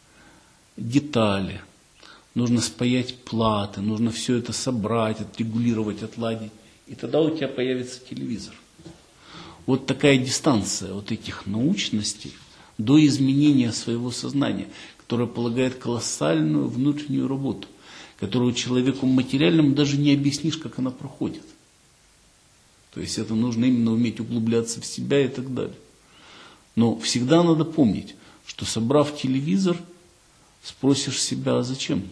детали, нужно спаять платы, нужно все это собрать, отрегулировать, отладить, и тогда у тебя появится телевизор. Вот такая дистанция вот этих научностей до изменения своего сознания, которое полагает колоссальную внутреннюю работу, которую человеку материальному даже не объяснишь, как она проходит. То есть это нужно именно уметь углубляться в себя и так далее. Но всегда надо помнить, что собрав телевизор, спросишь себя, а зачем?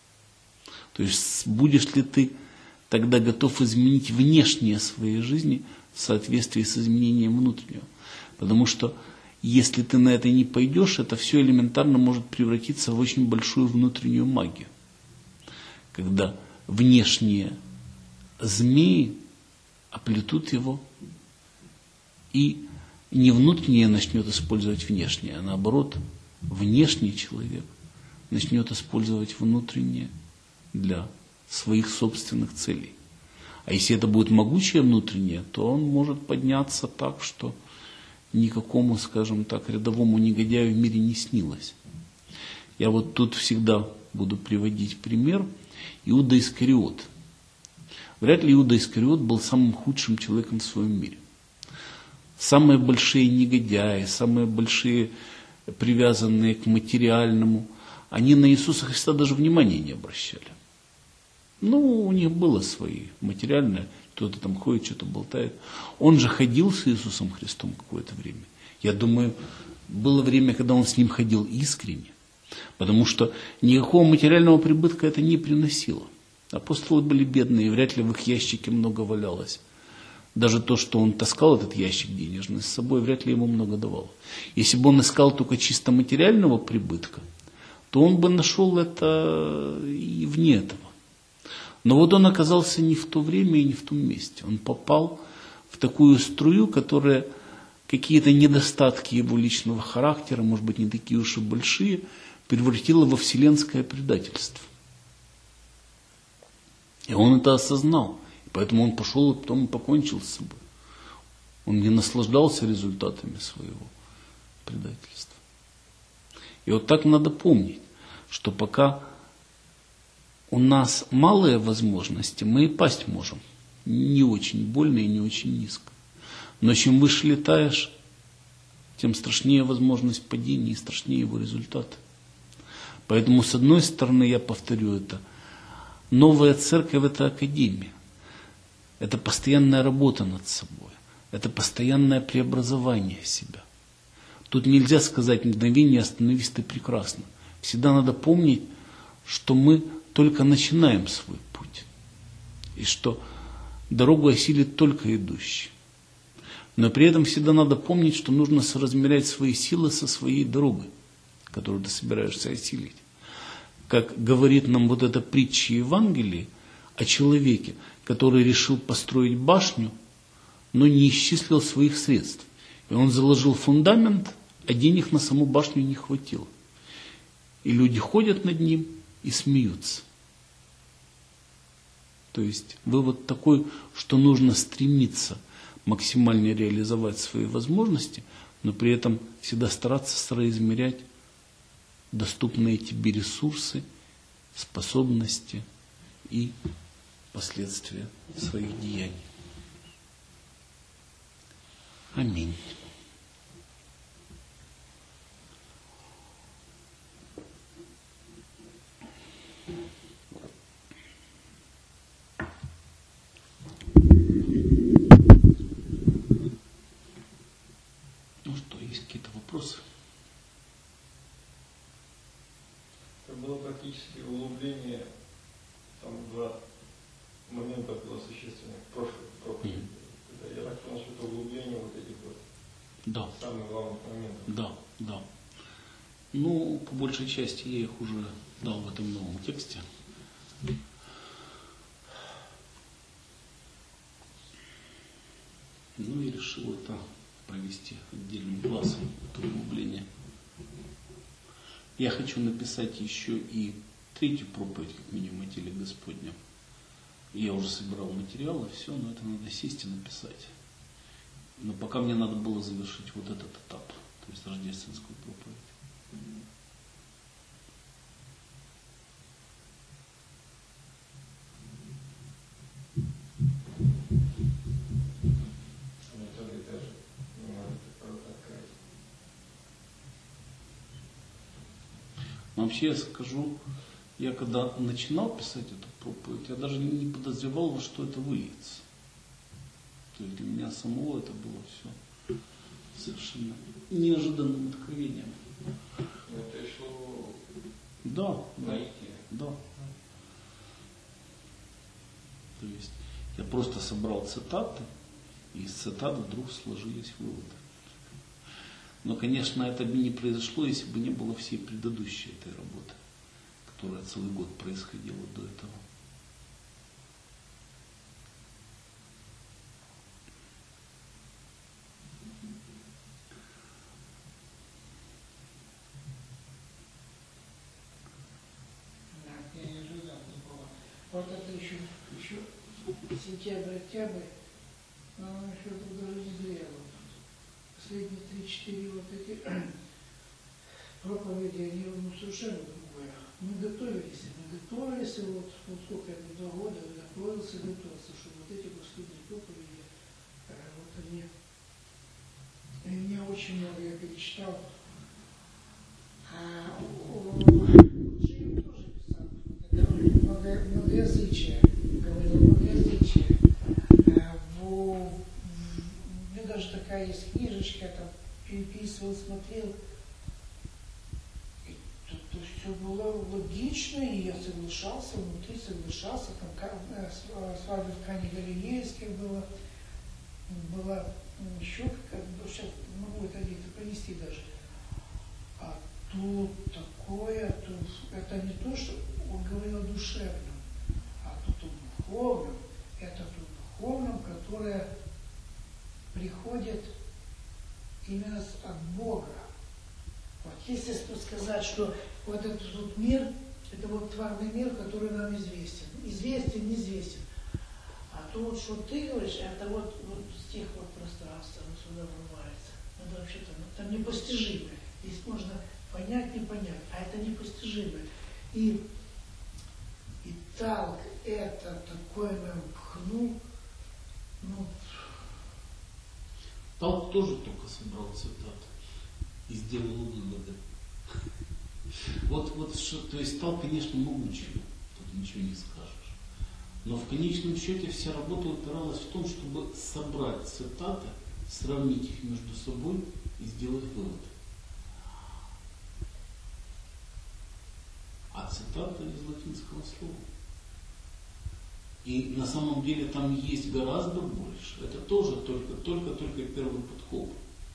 То есть будешь ли ты тогда готов изменить внешнее своей жизни в соответствии с изменением внутреннего? Потому что если ты на это не пойдешь, это все элементарно может превратиться в очень большую внутреннюю магию. Когда внешние змеи оплетут его, и не внутреннее начнет использовать внешнее, а наоборот, внешний человек начнет использовать внутреннее для своих собственных целей. А если это будет могучее внутреннее, то он может подняться так, что никакому, скажем так, рядовому негодяю в мире не снилось. Я вот тут всегда буду приводить пример Иуда Искариот. Вряд ли Иуда Искариот был самым худшим человеком в своем мире. Самые большие негодяи, самые большие привязанные к материальному, они на Иисуса Христа даже внимания не обращали. Ну, у них было свои материальные, кто-то там ходит, что-то болтает. Он же ходил с Иисусом Христом какое-то время. Я думаю, было время, когда он с ним ходил искренне, потому что никакого материального прибытка это не приносило. Апостолы были бедные, вряд ли в их ящике много валялось. Даже то, что он таскал этот ящик денежный с собой, вряд ли ему много давало. Если бы он искал только чисто материального прибытка, то он бы нашел это и вне этого. Но вот он оказался не в то время и не в том месте. Он попал в такую струю, которая какие-то недостатки его личного характера, может быть, не такие уж и большие, превратила во вселенское предательство. И он это осознал. И поэтому он пошел и потом покончил с собой. Он не наслаждался результатами своего предательства. И вот так надо помнить, что пока у нас малые возможности, мы и пасть можем. Не очень больно и не очень низко. Но чем выше летаешь, тем страшнее возможность падения и страшнее его результаты. Поэтому, с одной стороны, я повторю это, новая церковь – это академия. Это постоянная работа над собой. Это постоянное преобразование себя. Тут нельзя сказать мгновение «остановись, ты прекрасно». Всегда надо помнить, что мы только начинаем свой путь. И что дорогу осилит только идущий. Но при этом всегда надо помнить, что нужно соразмерять свои силы со своей дорогой, которую ты собираешься осилить. Как говорит нам вот эта притча Евангелия о человеке, который решил построить башню, но не исчислил своих средств. И он заложил фундамент, а денег на саму башню не хватило. И люди ходят над ним и смеются. То есть вывод такой, что нужно стремиться максимально реализовать свои возможности, но при этом всегда стараться соизмерять доступные тебе ресурсы, способности и последствия своих деяний. Аминь. Ну что, есть какие-то вопросы? Это было практически углубление, там два момента было существенных в прошлой проповеди. Я так понял, что это углубление вот этих вот самых главных моментов. Да. Ну, по большей части я их уже дал в этом новом тексте. Ну и решил это провести отдельным классом, это углубление. Я хочу написать еще и третью проповедь, как минимум, о теле Господнем. Я уже собирал материалы, все, но это надо сесть и написать. Но пока мне надо было завершить вот этот этап, то есть рождественскую проповедь. Вообще я скажу, я когда начинал писать эту проповедь, я даже не подозревал, во что это выльется. То есть для меня самого это было все совершенно неожиданным откровением. Это шло Да. То есть я просто собрал цитаты, и из цитат вдруг сложились выводы. Но, конечно, это бы не произошло, если бы не было всей предыдущей этой работы, которая целый год происходила до этого. Да, я не ожидал такого. Вот это еще сентябрь-октябрь, но еще тут даже не зрело. Последние 3-4 вот эти проповеди, они совершенно другое. Мы готовились, и вот сколько это, 2 года, готовился, чтобы вот эти последние проповеди, вот они, и меня очень много я перечитал. Джим тоже писал, многоязычие, говорил многоязычие. У меня даже такая есть книжечка, я там переписывал, смотрел. И то все было логично, и я соглашался, внутри соглашался. Там свадьба в Кане Галилейской была еще какая-то, сейчас могу это где-то принести даже. А тут такое, это не то, что он говорил о душевном, а тут о духовном. Это тут духовном, которое приходит именно от Бога. Вот если сказать, что вот этот вот мир, это вот тварный мир, который нам известен. Известен, неизвестен. А то вот, что ты говоришь, это вот стих вот пространства, он сюда врывается. Это вообще-то там непостижимое. Здесь можно понять, не понять, а это непостижимое. И так это такое нам пхнул, Талк тоже только собрал цитаты и сделал выводы. Вот что, то есть Талк, конечно, могучий, тут ничего не скажешь. Но в конечном счете вся работа упиралась в том, чтобы собрать цитаты, сравнить их между собой и сделать вывод. А цитата из латинского слова. И на самом деле там есть гораздо больше. Это тоже только первый подкоп.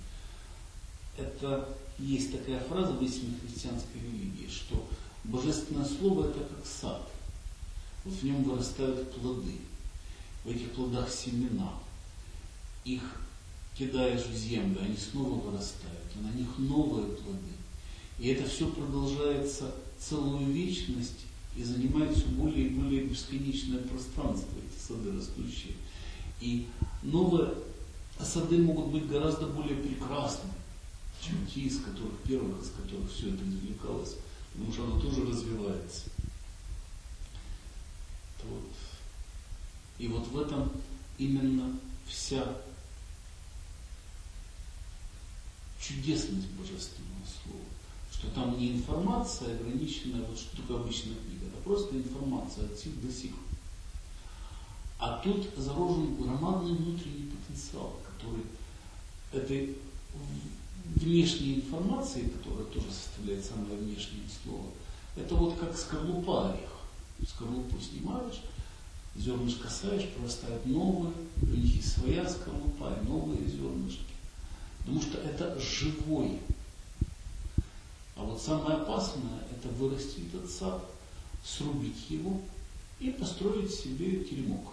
Это есть такая фраза в истинной христианской религии, что божественное слово это как сад. Вот в нем вырастают плоды. В этих плодах семена. Их кидаешь в землю, они снова вырастают. И на них новые плоды. И это все продолжается целую вечность и занимает все более и более бесконечное пространство, эти сады растущие. И новое А сады могут быть гораздо более прекрасными, чем те, из которых все это извлекалось, потому что оно тоже развивается. Вот. И вот в этом именно вся чудесность божественного слова. Что там не информация ограниченная, вот что такое обычная книга, это просто информация от сих до сих. А тут заложен громадный внутренний потенциал, который этой внешней информации, которая тоже составляет самое внешнее слово, это вот как скорлупа ореха. Скорлупу снимаешь, зернышко саешь, прорастают новые, у них есть своя скорлупа и новые зернышки. Потому что это живой. А вот самое опасное — это вырасти этот сад, срубить его и построить себе теремок.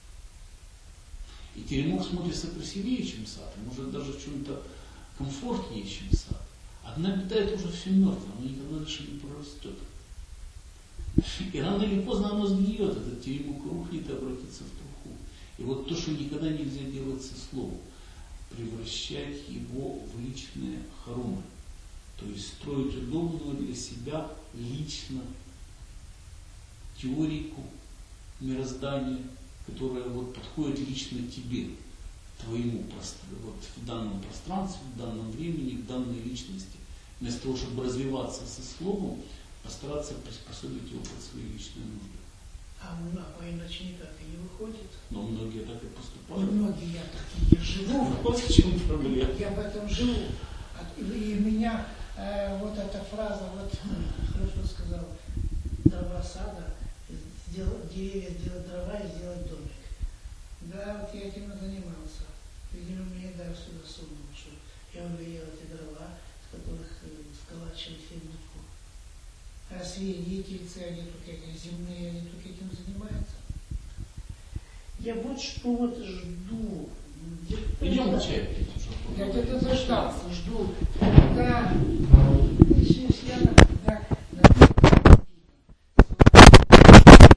И теремок смотрится красивее, чем сад, может даже в чем-то комфортнее, чем сад. Одна беда — это уже все мертвое, оно никогда дальше не прорастет. И рано или поздно оно сгниет, этот теремок рухнет и обратится в труху. И вот то, что никогда нельзя делать со словом, превращать его в личные хоромы. То есть строить удобную для себя лично теорику мироздания, которая вот подходит лично тебе, твоему вот в данном пространстве, в данном времени, в данной личности. Вместо того, чтобы развиваться со словом, постараться приспособить его под свои личные нужды. А иначе никак и не выходит. Но многие так и поступают. Многие я так и не живу. Вот в чем проблема. Я в этом живу. И меня вот эта фраза, вот хорошо сказал, дрова сада, деревья сделать дрова и сделать домик. Да, вот я этим и занимался. Видимо, мне дар сюда сунул, что я увидел эти дрова, с которых сколачивать фигурку. А свидетельцы, они только эти земные, они только этим занимаются. Я вот что вот жду. Идем чай. Я где-то заждался, жду, когда